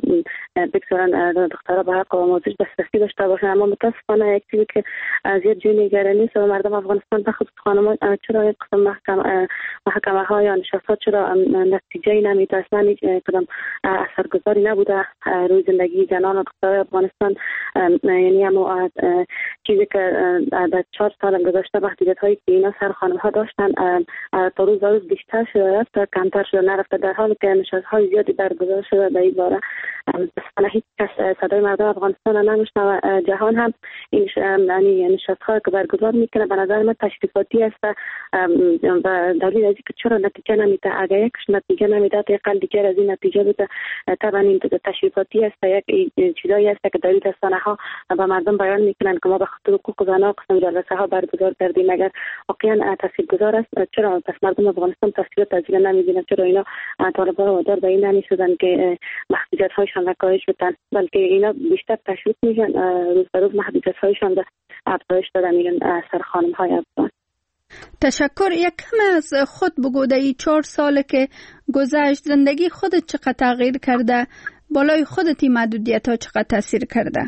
بگذارن دخترها به حق و آموزش دسترسی داشته باشن. اما متاسفانه یک چیزی که زیاد جای نگران نیست و مردم افغانستان به خصوص خانمان چرا یک قسم محکمه ها یا نشستات چرا نتیجه‌ای نمیده، اصلا هیچ کدام اثرگذاری نبوده روی زندگی زنان و دخترای افغانستان. یعنی اما چیزی که در 4 سال گذشته محدودیت هایی که اینا سر خانم ها داشتن تا روز بیشتر شده رفت، کمتر شده نرفته، در حالی که نشست های زیادی برگزار شده در این باره. هیچ کس صدای مردم افغانستان را نمیشنوه. جهان هم این نشست‌ها که برگزار میکنه به نظر من تشریفاتی است و دلیل از اینکه چرا نتیجه نمیده. اگر یکش نتیجه نمیده حداقل دیگر از این نتیجه بده. طبعا این تشریفاتی است، یک چیزایی است که دلیل رسانه ها به مردم بیان میکنن که ما به خاطر حقوق زنان قسم جلسه ها برگزار کردیم. اگر واقعا تاثیرگذار است چرا پس مردم افغانستان تاثیرات از این نمیبینن؟ چرا اینا طالبان وادار به این نمیشدن که محدودیت هایشان را کاهش بدن، بلکه اینا بیشتر تشویق میشن روز به روز محدودیت هایشان را افزایش دادن میگن سر خانم های افغان. تشکر. یک کم از خود بگو در این 4 سال که گذشت زندگی خودت چقدر تغییر کرده؟ بالای خودت این محدودیت ها چقدر تاثیر کرده؟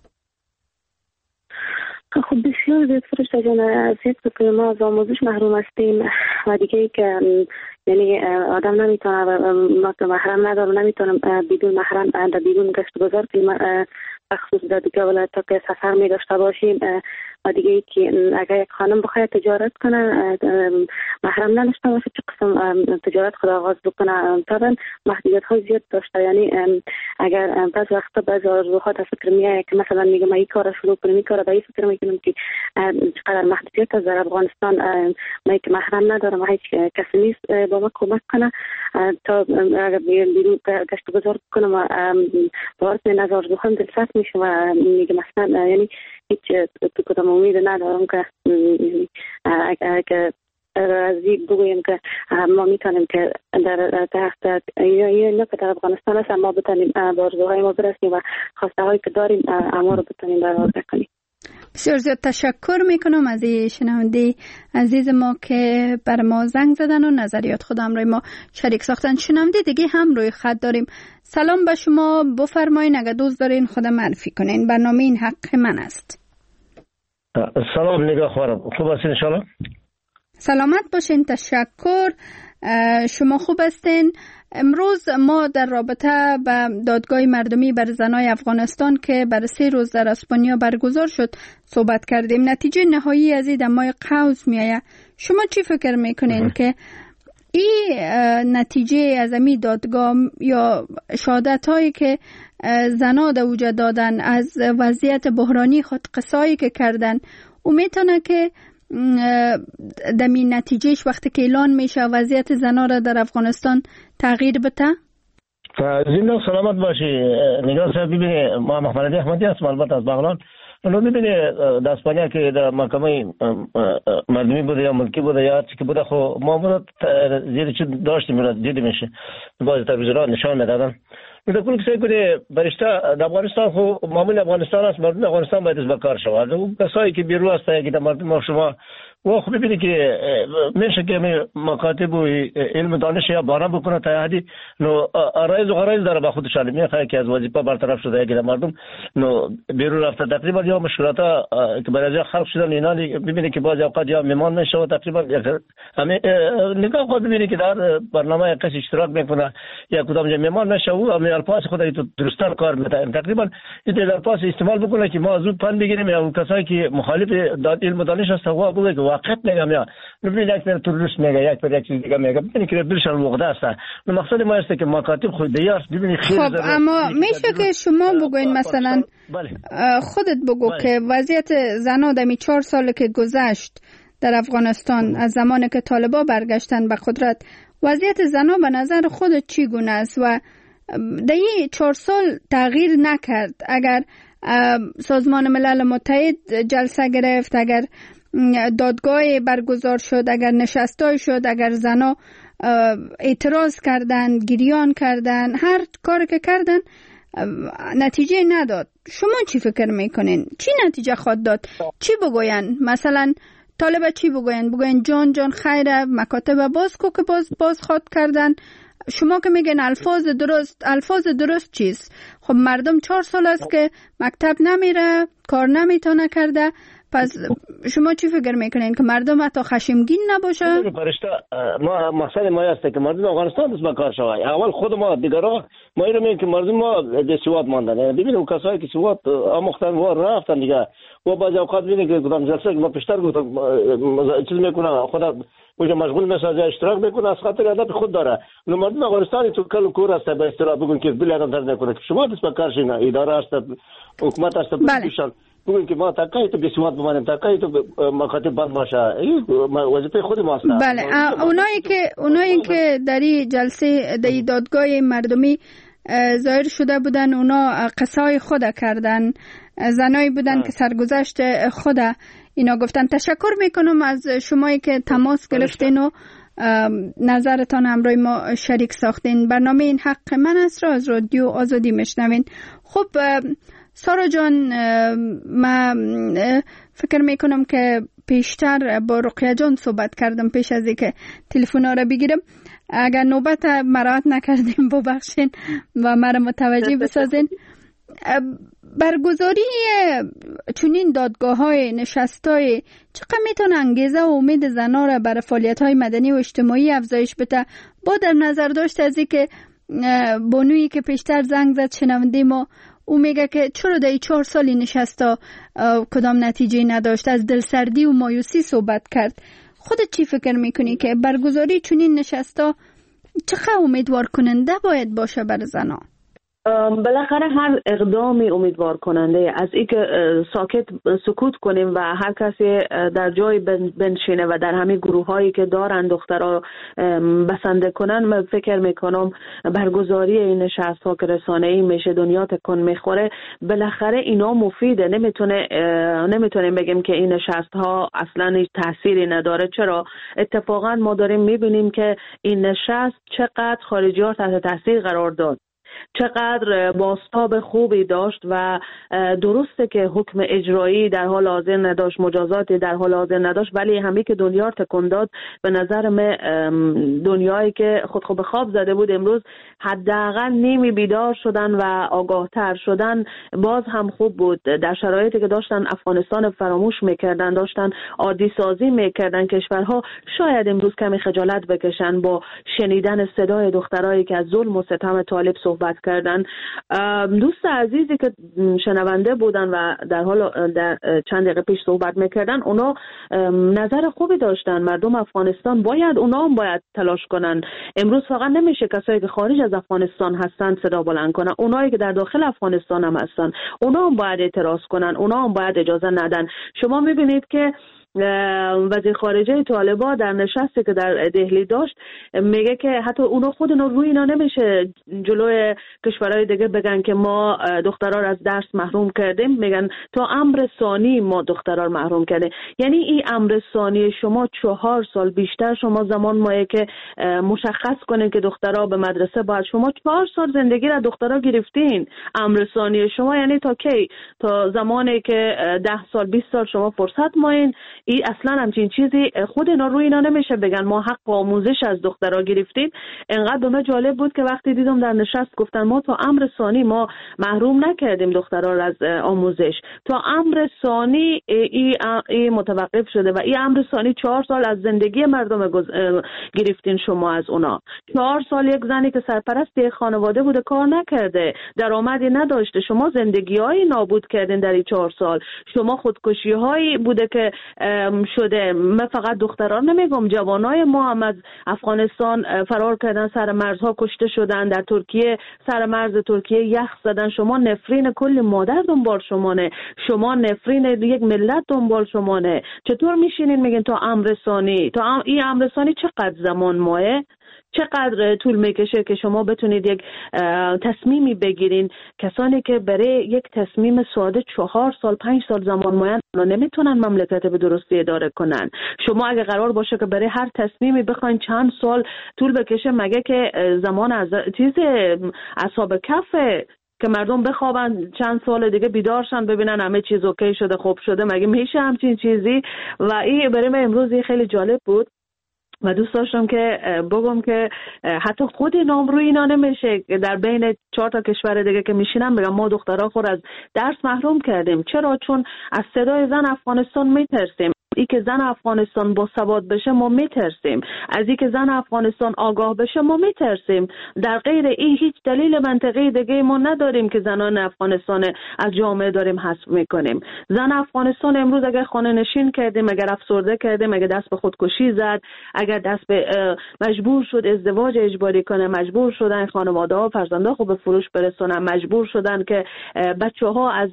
خب بسیار زیاد فرشته جان، از یک که ما از آموزش محروم هستیم و دیگه ای که یعنی آدم نمیتونه ما که محرم ندارم نمیتونم بدون محرم بدون گشت گذار که خصوص در دیگه ولایت ها که سفر می داشته باشیم و دیگه ای که اگر یک خانم بخواد تجارت کنه محرم نداشته باشه چه قسم تجارت خود آغاز بکنه. طبعا محدودیت های زیاد داشته، یعنی اگر بعض وقتا بعض آرزوها در فکر میاد که مثلا میگم ما این کار شروع کنم این کار به این فکر میکنم که چقدر محدودیت از در افغانستان ما که محرم ندارم هیچ کسی نیست با ما کمک کنه تا اگر بیرون گشت گذار کنم و وارد از آرزوهام دلسرد میشه و میگم مثلا یعنی هیچ کدام امید ندارم که اگر راضی بگویم که ما میتونیم که در تحت یا که در افغانستان هست ما بتونیم با آرزوهای ما برسیم و خواسته هایی که داریم اما رو بتونیم برآورده کنیم. بسیار زیاد تشکر میکنم از این شنونده عزیز ما که بر ما زنگ زدن و نظریات خودم روی ما شریک ساختن. شنونده دیگه هم روی خط داریم. سلام به شما، بفرمایین اگر دوست دارین خود معرفی کنین. برنامه این حق من است. سلام نگاه خوارم، خوب هستین انشاءالله؟ سلامت باشین، تشکر. شما خوب هستین؟ امروز ما در رابطه با دادگاه مردمی بر زنای افغانستان که بر 3 روز در اسپانیا برگزار شد صحبت کردیم. نتیجه نهایی از این ماه قوس میایه. شما چی فکر میکنین که این نتیجه از این دادگاه یا شهادت هایی که زنا در اوجه دادن از وضعیت بحرانی خود قصایی که کردن و میتونه که دمی نتیجهش وقتی که اعلان میشه وضعیت زنا را در افغانستان تغییر بده؟ زنده و سلامت باشی نگاه صاحب. ببینید ما محمد احمدی هستم البته از بغلان. لو میبینید در اسپانیا که در محکمه مردمی بوده یا ملکی بوده یا هرچی که بوده خب ما بود زیر چی داشتیم دیده میشه باز تلویزیون‌ها نشان میدادن. میگه کل کسی که برشته در افغانستان خب معمول افغانستان است، مردم افغانستان باید از بکار شود. اون کسایی که بیرون هستند که در مردم شما و خب ببینید که میشه که مکاتب و علم دانش یا بارا بکنه تا حدی نو آرایز و غرایز داره با خودش علمی میخواد که از وظیفه برطرف شده که مردم نو بیرون رفته تقریبا یا مشکلات که برای خلق شدن اینا ببینید که بعضی اوقات یا میمان میشه تقریبا همین نگاه خود ببینید که در برنامه کسی اشتراک میکنه یا کدام جا میمان میشه و همین الفاظ خودی تو درستان کار میکنه تقریبا این الفاظ استعمال بکنه که ما زود پن بگیریم یا کسایی که مخالف علم دانش هست و بگه واقعیت میگم یا ببینید یک پر تروریست میگه یک پر یک چیز دیگه میگه ببینید که برشان وقته است. مقصد ما است که مکاتب خود دیار ببینید خیر. خب اما میشه که شما بگوین مثلا خودت بگو که وضعیت زنا در 4 سال که گذشت در افغانستان از زمانی که طالبان برگشتن به قدرت وضعیت زنا به نظر خودت چی گونه است و در این 4 سال تغییر نکرد؟ اگر سازمان ملل متحد جلسه گرفت، اگر دادگاه برگزار شد، اگر نشستای شد، اگر زنا اعتراض کردن، گریان کردن، هر کاری که کردن نتیجه نداد. شما چی فکر میکنین؟ چی نتیجه خواهد داد؟ چی بگوین؟ مثلا طالب چی بگوین؟ بگوین جان جان خیره مکاتب باز کو که باز خواد کردن. شما که میگن الفاظ درست چیست؟ خب مردم 4 سال است که مکتب نمیره، کار نمیتونه کرده پس شما چی فکر میکنین که مردم حتی خشمگین نباشه؟ فرشته ما مقصد ما است که مردم افغانستان دست به کار شود. اول خود ما دیگرها ما اینو میگیم که مردم ما سواد ماندن. یعنی ببینیم کسایی که سواد آموختن و رفتن دیگه و بعضی اوقات ببینید که کدام جلسه ما پیشتر گفتم چیز میکنه خدا اونجا مشغول مساجد اشتراک میکنه از خاطر ادب خود داره. اون مردم افغانستان تو کل کور است به اصطلاح بگن که بله آدم درد نکنه که شما دست به کار شین اداره است حکومت است بشن بگن که ما تکای تو بسیواد بمانیم تکای تو مکاتب بند باشه. این وظیفه خود ماست. بله اونایی که در جلسه در دادگاه مردمی ظاهر شده بودن اونا قصای خود کردن، زنایی بودن که سرگذشت خود اینا گفتن. تشکر میکنم از شمایی که تماس گرفتین و نظرتان همراه ما شریک ساختین. برنامه این حق من است را از رادیو آزادی میشنوین. خب سارا جان، من فکر میکنم که پیشتر با رقیه جان صحبت کردم پیش از اینکه تلفن ها را بگیرم. اگر نوبت مراعات نکردیم ببخشین و مرا متوجه بسازین. برگزاری چنین دادگاه‌های نشست‌های چقدر میتونه انگیزه و امید زن‌ها را برای فعالیت‌های مدنی و اجتماعی افزایش بده، با در نظر داشت از اینکه بانویی که پیشتر زنگ زد شنونده ما او میگه که چرا در 4 سالی نشستا کدام نتیجه نداشت، از دلسردی و مایوسی صحبت کرد. خودت چی فکر میکنی که برگزاری چنین نشستا چقدر امیدوار کننده باید باشه برای زن‌ها؟ بالاخره هر اقدامی امیدوار کننده. از اینکه سکوت کنیم و هر کسی در جای بنشینه و در همین گروه هایی که دارن دخترها بسنده کنن، من فکر میکنم برگزاری این نشست ها که رسانه‌ای میشه دنیا تکون میخوره، بالاخره اینا مفیده. نمیتونیم بگیم که این نشست ها اصلا هیچ تأثیری نداره. چرا؟ اتفاقا ما داریم میبینیم که این نشست چقدر خارجی ها تحت تاثیر قرار داد، چقدر بازتاب خوبی داشت و درسته که حکم اجرایی در حال حاضر نداشت، مجازاتی در حال حاضر نداشت، ولی همی که دنیا تکون داد به نظر من دنیایی که خود به خواب زده بود امروز حداقل نیمی بیدار شدن و آگاهتر شدن، باز هم خوب بود. در شرایطی که داشتن افغانستان فراموش میکردن، داشتن عادی سازی میکردن کشورها، شاید امروز کمی خجالت بکشن با شنیدن صدای دخترایی که از ظلم و ستم طالب صحبت کردن. دوست عزیزی که شنونده بودن و در چند دقیقه پیش صحبت میکردن، اونا نظر خوبی داشتن. مردم افغانستان اونا هم باید تلاش کنن. امروز فقط نمیشه کسایی که خارج از افغانستان هستن صدا بلند کنن، اونایی که در داخل افغانستان هم هستن اونا هم باید اعتراض کنن، اونا هم باید اجازه ندن. شما میبینید که وزیر خارجه طالبان در نشستی که در دهلی داشت میگه که حتی اونا روی اینا نمیشه جلوی کشورهای دیگه بگن که ما دخترها از درس محروم کردیم، میگن تا امر ثانی ما دخترها محروم کردیم. یعنی این امر ثانی شما 4 سال بیشتر شما زمان مایه که مشخص کنین که دخترها به مدرسه باید. شما 4 سال زندگی را دخترها گرفتین. امر ثانی شما یعنی تا کی؟ تا زمانی که 10 سال 20 سال شما فرصت ماین. این اصلا همچین چیزی خود اینا روی اینا نمیشه بگن ما حق آموزش از دخترها گرفتیم. انقدر به من جالب بود که وقتی دیدم در نشست گفتن ما تا امر ثانی ما محروم نکردیم دخترها از آموزش، تا امر ثانی این متوقف شده و این امر ثانی 4 سال از زندگی مردم گرفتین شما از اونا. 4 سال یک زنی که سرپرست یک خانواده بوده کار نکرده، درآمدی نداشته، شما زندگی‌های نابود کردین در این 4 سال. شما خودکشی‌هایی بوده که شده. من فقط دختران نمیگم، جوانای ما هم از افغانستان فرار کردن، سر مرزها کشته شدن، در ترکیه سر مرز ترکیه یخ زدن. شما نفرین کل مادر دنبال شمانه، شما نفرین یک ملت دنبال شمانه. چطور میشینین میگین تا امر ثانی؟ تا این امر ثانی چقدر زمان ماه؟ چقدر طول میکشه که شما بتونید یک تصمیمی بگیرین؟ کسانی که برای یک تصمیم ساده 4 سال 5 سال زمان مایند نمیتونن مملکت به درستی اداره کنن. شما اگه قرار باشه که برای هر تصمیمی بخواین چند سال طول بکشه، مگه که زمان از اصحاب کفه که مردم بخوابن چند سال دیگه بیدارشن ببینن همه چیز اوکی شده خوب شده؟ مگه میشه همچین چیزی؟ و این برای من امروز خیلی جالب بود و دوست داشتم که بگم که حتی خود نامروی اینا نمیشه در بین 4 تا کشور دیگه که میشینم بگم ما دخترها خود از درس محروم کردیم. چرا؟ چون از صدای زن افغانستان میترسیم. ای که زن افغانستان با ثبات بشه ما میترسیم، از ای که زن افغانستان آگاه بشه ما میترسیم. در غیر این هیچ دلیل منطقی دیگه ما نداریم که زنان افغانستان از جامعه داریم حذف میکنیم. زن افغانستان امروز اگر خانه نشین کردیم، اگر افسرده کردیم، اگر دست به خودکشی زد، اگر دست به مجبور شد ازدواج اجباری کنه، مجبور شدن خانواده ها فرزنده خود به فروش برسونن، مجبور شدن که بچه ها از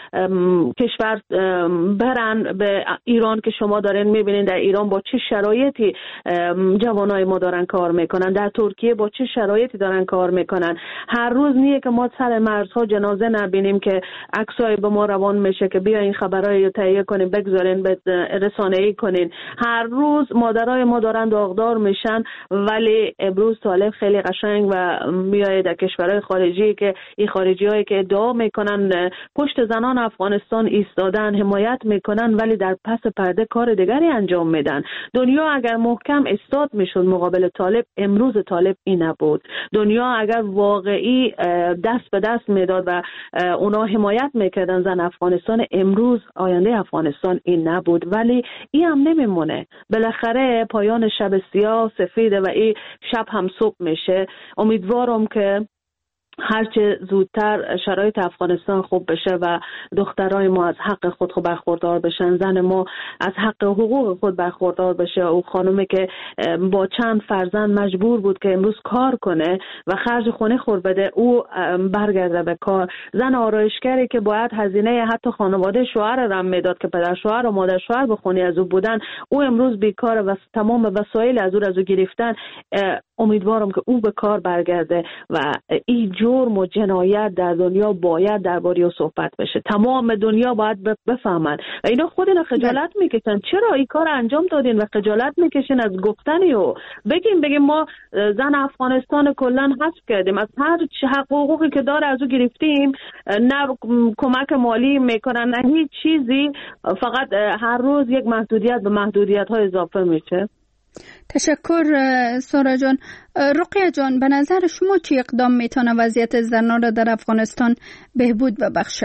کشور برن به ایران که شما دارین میبینین در ایران با چه شرایطی جوانای ما دارن کار میکنن، در ترکیه با چه شرایطی دارن کار میکنن. هر روز نیه که ما سر مرزها جنازه نبینیم که عکسای به ما روان میشه که بیا این خبرای رو تهیه کنین بگذارین به رسانه‌ای کنین. هر روز مادرای ما دارن داغدار میشن، ولی امروز طالب خیلی قشنگ و میاد در کشورهای خارجی که این خارجیایی که ادعا میکنن پشت زنان افغانستان ایستادن حمایت میکنن، ولی در پس پرده کار دیگری انجام میدن. دنیا اگر محکم ایستاد میشد مقابل طالب، امروز طالب این نبود. دنیا اگر واقعی دست به دست میداد و اونا حمایت میکردن زن افغانستان، امروز آینده افغانستان این نبود. ولی این هم نمیمونه، بالاخره پایان شب سیاه سفیده و این شب هم صبح میشه. امیدوارم که هرچه زودتر شرایط افغانستان خوب بشه و دخترای ما از حق خود برخوردار بشن، زن ما از حق حقوق خود برخوردار بشه. او خانومی که با چند فرزند مجبور بود که امروز کار کنه و خرج خونه خور بده، او برگرده به کار. زن آرایشگری که باید هزینه حتی خانواده شوهر رم میداد که پدر شوهر و مادر شوهر به خونه از او بودن، او امروز بیکار و تمام وسایل از او گرفتن. امیدوارم که او به کار برگرده و این جرم و جنایت در دنیا باید درباره او صحبت بشه. تمام دنیا باید بفهمن و اینا خودنا خجالت میکشن. چرا این کار انجام دادین و خجالت میکشین از گفتنی؟ و بگیم ما زن افغانستان کلا حذف کردیم، از هر حقوقی که داره از او گرفتیم، نه کمک مالی میکنن نه هیچ چیزی، فقط هر روز یک محدودیت به محدودیت ها اضافه میشه. تشکر سارا جان. رقیه جان، به نظر شما چه اقدام میتونه وضعیت زنان را در افغانستان بهبود ببخشه؟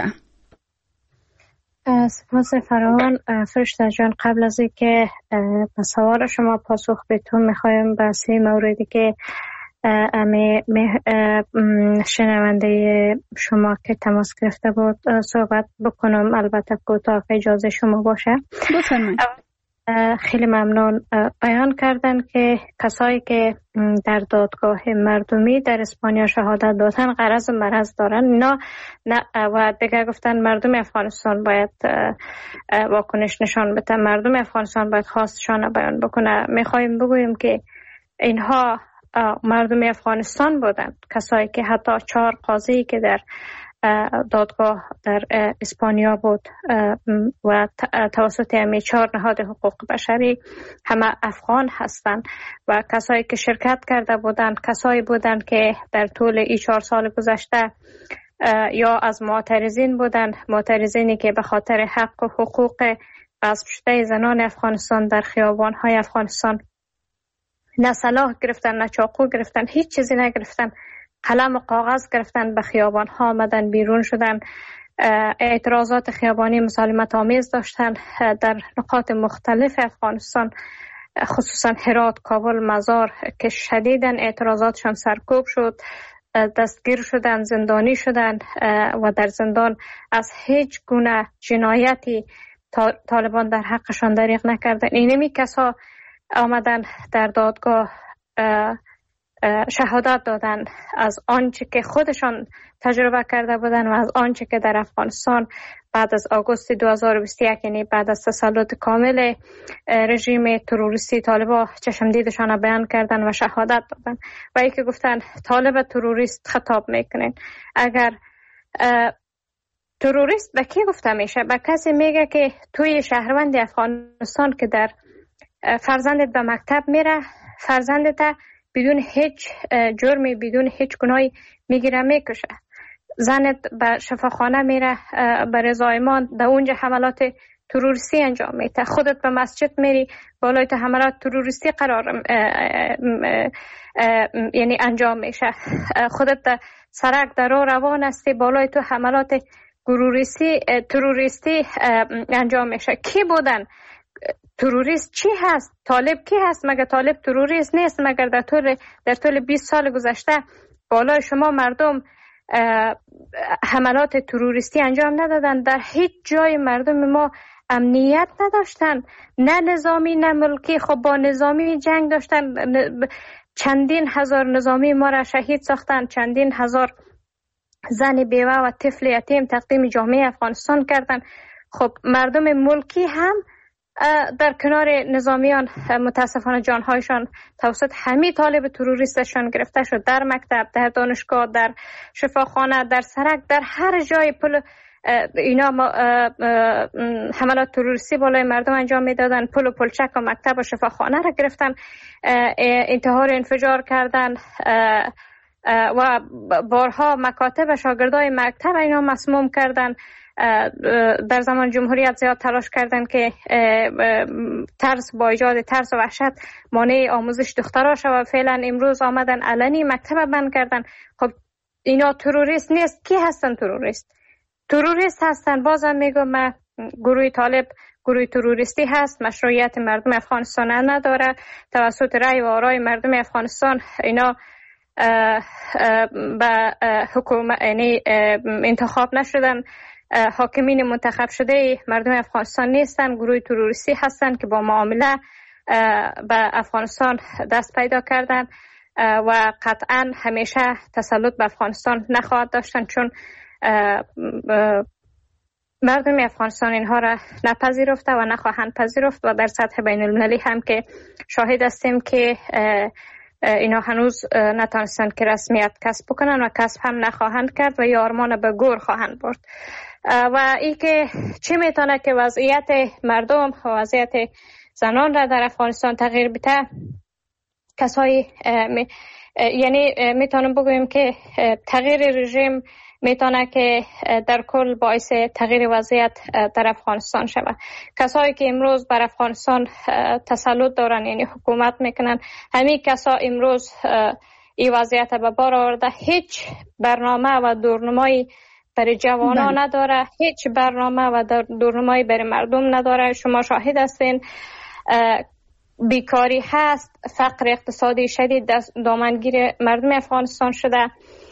سپاس فراوان فرشته جان. قبل از اینکه به سوال شما پاسخ بدم میخوایم بحث موردی که شنونده شما که تماس گرفته بود صحبت بکنم، البته کوتاه اجازه شما باشه. بفرمایید. خیلی ممنون. بیان کردن که کسایی که در دادگاه مردمی در اسپانیا شهادت دادن غرض و مرض دارن، نه و دیگه گفتن مردم افغانستان باید واکنش نشان بده، مردم افغانستان باید خواستشان بیان بکنه. میخوایم بگوییم که اینها مردم افغانستان بودند، کسایی که حتی 4 قاضی که در دادگاه در اسپانیا بود و توسط همه 4 نهاد حقوق بشری همه افغان هستند و کسایی که شرکت کرده بودند کسایی بودند که در طول این 4 سال گذشته یا از معترضین بودند، معترضینی که به خاطر حق و حقوق غصب شده زنان افغانستان در خیابان‌های افغانستان نه سلاح گرفتن، نه چاقو گرفتن، هیچ چیزی نگرفتن، قلم و کاغذ گرفتن، به خیابان ها آمدن، بیرون شدن، اعتراضات خیابانی مسالمت آمیز داشتن در نقاط مختلف افغانستان، خصوصا هرات، کابل، مزار که شدیداً اعتراضاتشان سرکوب شد، دستگیر شدن، زندانی شدن و در زندان از هیچ گونه جنایتی طالبان در حقشان دریغ نکردن. اینمی کسا آمدن در دادگاه شهادت دادن از آنچه که خودشان تجربه کرده بودن و از آنچه که در افغانستان بعد از آگوست 2021 یعنی بعد از تسلط کامل رژیم تروریستی طالبان چشمدیدشان بیان کردن و شهادت دادن و ای که گفتن طالب تروریست خطاب میکنین. اگر تروریست به کی گفته میشه؟ به کسی میگه که توی شهروند افغانستان که در فرزندت به مکتب میره، فرزندت بدون هیچ جرمی بدون هیچ گناهی میگیره میکشه، زنت به شفاخانه میره برای زایمان، در اونجا حملات تروریستی انجام میده. خودت به مسجد میری، بالای تو حملات تروریستی یعنی انجام میشه. خودت در سرک در روان هستی، بالای تو حملات تروریستی انجام میشه. کی بودن؟ تروریست چی هست؟ طالب کی هست؟ مگر طالب تروریست نیست؟ مگر در طول 20 سال گذشته بالای شما مردم حملات تروریستی انجام ندادن؟ در هیچ جای مردم ما امنیت نداشتن، نه نظامی نه ملکی. خب با نظامی جنگ داشتن، چندین هزار نظامی ما را شهید ساختن، چندین هزار زن بیوه و طفل یتیم تقدیم جامعه افغانستان کردن. خب مردم ملکی هم در کنار نظامیان متاسفانه جانهایشان توسط همین طالب تروریستشان گرفته شد. در مکتب، در دانشگاه، در شفاخانه، در سرک، در هر جای اینا حملات تروریستی بالای مردم انجام میدادن. پل و پلچک و مکتب و شفاخانه را گرفتن، انتحار انفجار کردن و بارها مکاتب شاگردای مکتب اینا مسموم کردن. در زمان جمهوریت زیاد تلاش کردن که ترس با ایجاد ترس و وحشت مانع آموزش دخترها شد و فعلا امروز آمدن علنی مکتب بند کردن. خب اینا تروریست نیست؟ کی هستن تروریست هستن. بازم میگم من گروه طالب گروه تروریستی هست، مشروعیت مردم افغانستان نداره. توسط رأی و آرای مردم افغانستان اینا به حکومت یعنی انتخاب نشدن، حاکمین منتخب شده مردم افغانستان نیستن، گروه تروریستی هستن که با معامله به افغانستان دست پیدا کردن و قطعا همیشه تسلط به افغانستان نخواهد داشتن، چون مردم افغانستان اینها را نپذیرفته و نخواهند پذیرفت و در سطح بین المللی هم که شاهد هستیم که اینا هنوز نتانستند که رسمیت کسب بکنن و کسب هم نخواهند کرد و یا آرمان به گور خواهند برد. و ای که چی میتونه که وضعیت مردم و وضعیت زنان را در افغانستان تغییر بده؟ کسایی یعنی میتونم بگویم که تغییر رژیم میتونه که در کل باعث تغییر وضعیت در افغانستان شود. کسایی که امروز بر افغانستان تسلط دارن یعنی حکومت میکنن، همین کسا امروز این وضعیت به بار آورده. هیچ برنامه و دورنمایی برای جوانان نداره، هیچ برنامه و دورنمایی برای مردم نداره. شما شاهد هستین بیکاری هست، فقر اقتصادی شدید دامنگیر مردم افغانستان شده.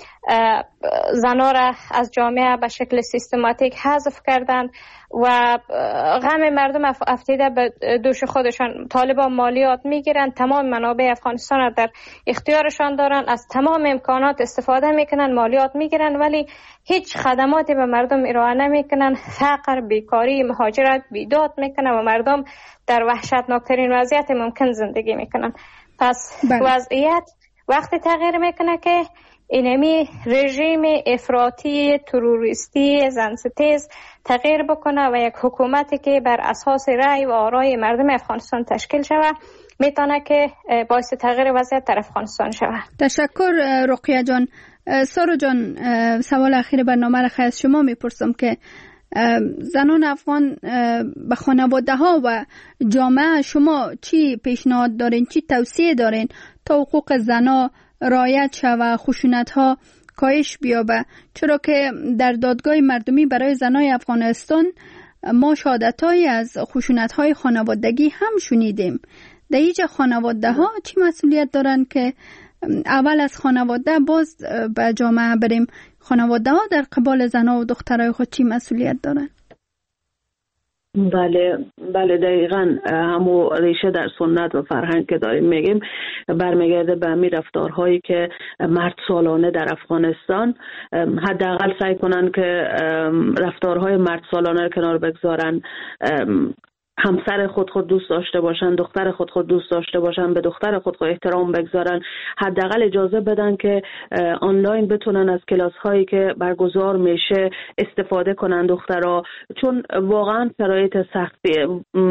زنها را از جامعه به شکل سیستماتیک حذف کردند و غم مردم افتیده به دوش خودشان. طالبان مالیات میگیرن، تمام منابع افغانستان را در اختیارشان دارن، از تمام امکانات استفاده میکنن، مالیات میگیرن ولی هیچ خدماتی به مردم ارائه نمیکنن. فقر، بیکاری، مهاجرت بیداد میکنن و مردم در وحشتناکترین وضعیت ممکن زندگی میکنن. پس وضعیت وقتی تغییر میکنه که اینمی رژیم افراطی تروریستی زنستیز تغییر بکنه و یک حکومتی که بر اساس رأی و آرای مردم افغانستان تشکیل شود میتونه که باعث تغییر وضعیت در افغانستان شود. تشکر رقیه جان. سارو جان، سوال اخیر برنامه را از شما میپرسم که زنان افغان به خانواده ها و جامعه شما چی پیشنهاد دارین، چی توصیه دارین تا حقوق زنها رعایت شود، خشونت ها کاهش بیابه؟ چرا که در دادگاه مردمی برای زنای افغانستان ما شهادت‌هایی از خشونت‌های خانوادگی هم شنیدیم. در اینجا خانواده ها چی مسئولیت دارن که اول از خانواده باز به جامعه بریم؟ خانواده ها در قبال زنها و دخترای خود چی مسئولیت دارن؟ بله دقیقاً همو ریشه در سنت و فرهنگ که داریم میگیم برمیگرده به همین رفتارهایی که مرد سالانه در افغانستان حداقل سعی کنن که رفتارهای مرد سالانه رو کنار بگذارن. همسر خود دوست داشته باشن، دختر خود دوست داشته باشن، به دختر خود احترام بگذارن، حداقل اجازه بدن که آنلاین بتونن از کلاس هایی که برگزار میشه استفاده کنن دخترها، چون واقعا شرایط سختیه.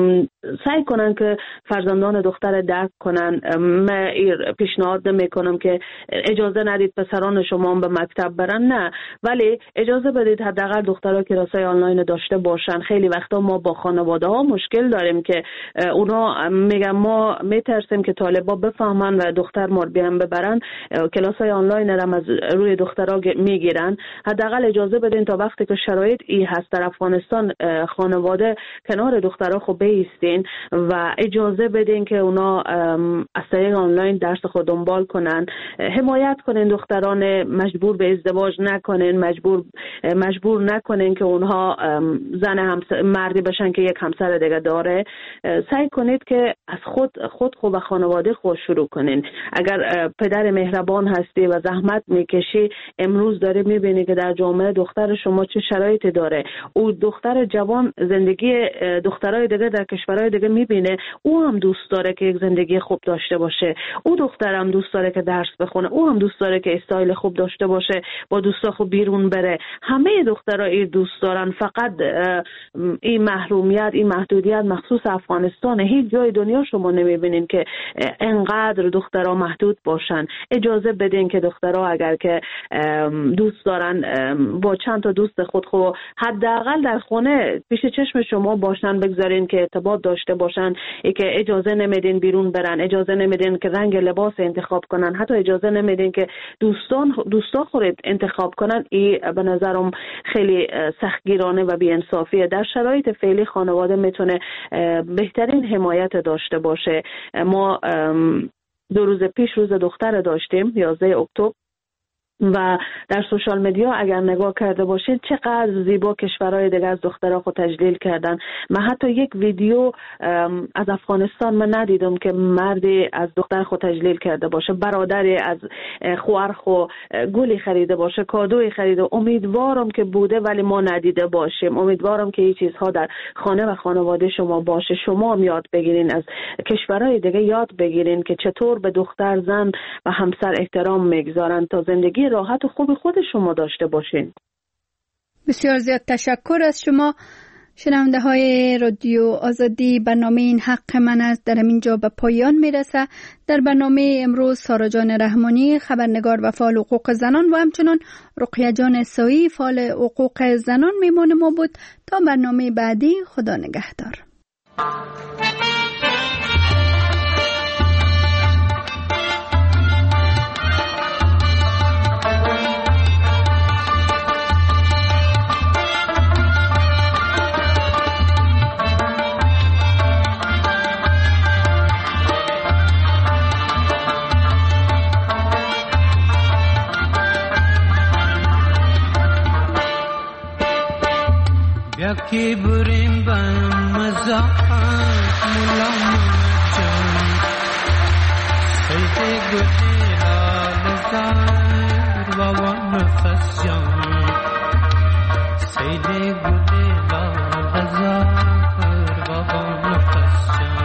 سعی کنن که فرزندان دختر درک کنن. من پیشنهاد نمیکنم که اجازه ندید پسران شما به مکتب برن، نه، ولی اجازه بدید حداقل دخترها کلاسای آنلاین داشته باشن. خیلی وقتا ما با خانواده ها مشکل داریم که اونا میگن ما میترسیم که طالبا بفهمن و دختر مربی هم ببرن، کلاسای آنلاین هم از روی دخترها میگیرن. حداقل اجازه بدین تا وقتی که شرایط ای هست در افغانستان خانواده کنار دخترها خب بایستین و اجازه بدین که اونا از طریق آنلاین درس خود دنبال کنن. حمایت کنین دختران، مجبور به ازدواج نکنین، مجبور نکنین که اونها مردی بشن که یک همسر دیگه داره. سعی کنید که از خود و خانواده خود شروع کنین. اگر پدر مهربان هستی و زحمت میکشی، امروز داره میبینی که در جامعه دختر شما چه شرایطی داره. او دختر جوان زندگی دخترای دیگه در کشورهای دیگه میبینه، او هم دوست داره که یک زندگی خوب داشته باشه، او دختر هم دوست داره که درس بخونه، او هم دوست داره که استایل خوب داشته باشه، با دوستا خوب بیرون بره. همه دخترها این دوست دارن. فقط این محرومیت، این محدودیت مخصوص افغانستان، هیچ جای دنیا شما نمیبینین که انقدر دخترها محدود باشن. اجازه بدین که دخترها اگر که دوست دارن با چند تا دوست خود حداقل در خونه پیش چشم شما باشن، بگذارین که ارتباط داشته باشن. ای که اجازه نمیدین بیرون برن، اجازه نمیدین که رنگ لباس انتخاب کنن، حتی اجازه نمیدین که دوستا خود انتخاب کنن. این به نظرم خیلی سختگیرانه و بی‌انصافیه. در شرایط فعلی خانواده میتونه بهترین حمایت داشته باشه. ما 2 روز پیش روز دختر داشتیم، 11 اکتبر، و در سوشال مدیا اگر نگاه کرده باشید چقدر زیبا کشورهای دیگه از دخترها خود تجلیل کردن. من حتی یک ویدیو از افغانستان من ندیدم که مردی از دختر خود تجلیل کرده باشه، برادری از خواهر خود گلی خریده باشه، کادوی خریده. امیدوارم که بوده ولی ما ندیده باشیم. امیدوارم که این چیزها در خانه و خانواده شما باشه. شما هم یاد بگیرین، از کشورهای دیگه یاد بگیرین که چطور به دختر، زن و همسر احترام میگذارن تا زندگی راحت و خوب خود شما داشته باشین. بسیار زیاد تشکر از شما. شنونده های رادیو آزادی، برنامه این حق من است در اینجا به پایان میرسه. در برنامه امروز سارا جان رحمانی، خبرنگار و فعال حقوق زنان، و همچنان رقیه جان سایی، فعال حقوق زنان میمون ما بود. تا برنامه بعدی، خدا نگهدار. Yaki burim ban mazahat mulam jam Salte gudela lazar wa nafas jam Salte gudela lazar wa nafas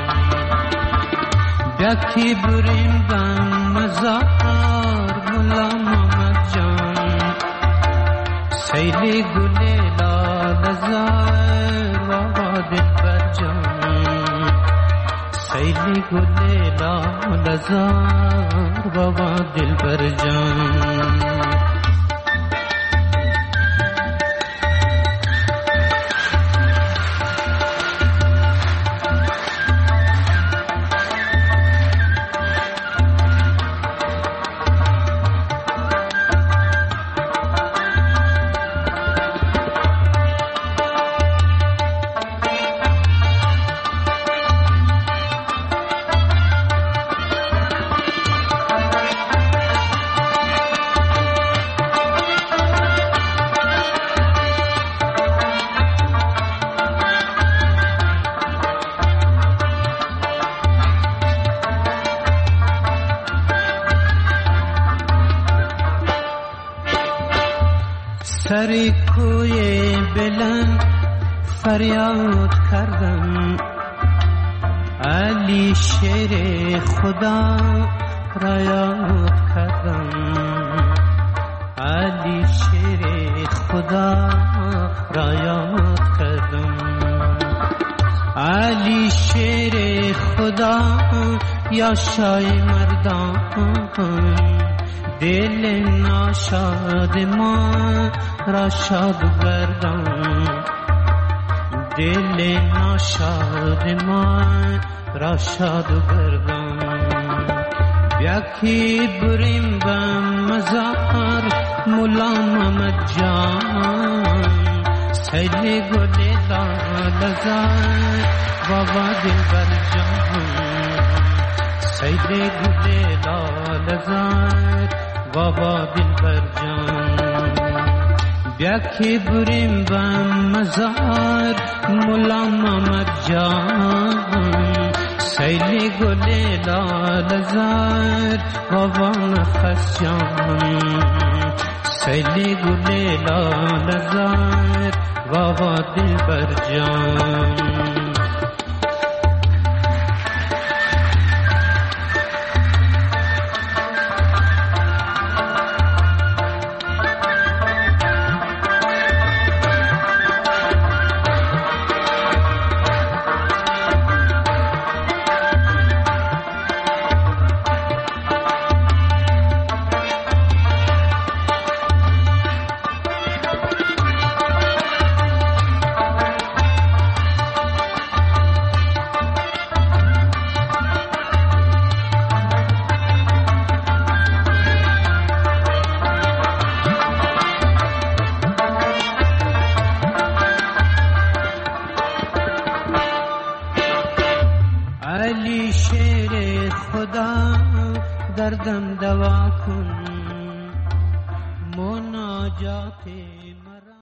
jam Yaki burim ban mazahat mulam jam Salte gudela لزار و دل بر جان سیلی گلیلا لزار و دل بر جان سری کوی بلند فریاد کردم علی شیر خدا را یاد کردم، علی شیر خدا را یاد کردم، علی شیر خدا یا شای مردان، دل ناشاد ما را شاد گردان، دل ناشاد ما را شاد گردان. بیاکی بریم به مزار مولا محمد جان، سیل گل لال زار بابا دلبر جان، سیل گل لال زار بابا دلبر جان. بیاکی بریم به مزار مولا محمد جان، سیل گل لال زار بابا نفس جان، سیل گل لال زار بابا دلبر جان. علی شیر خدا دردم دوا کن، مناجات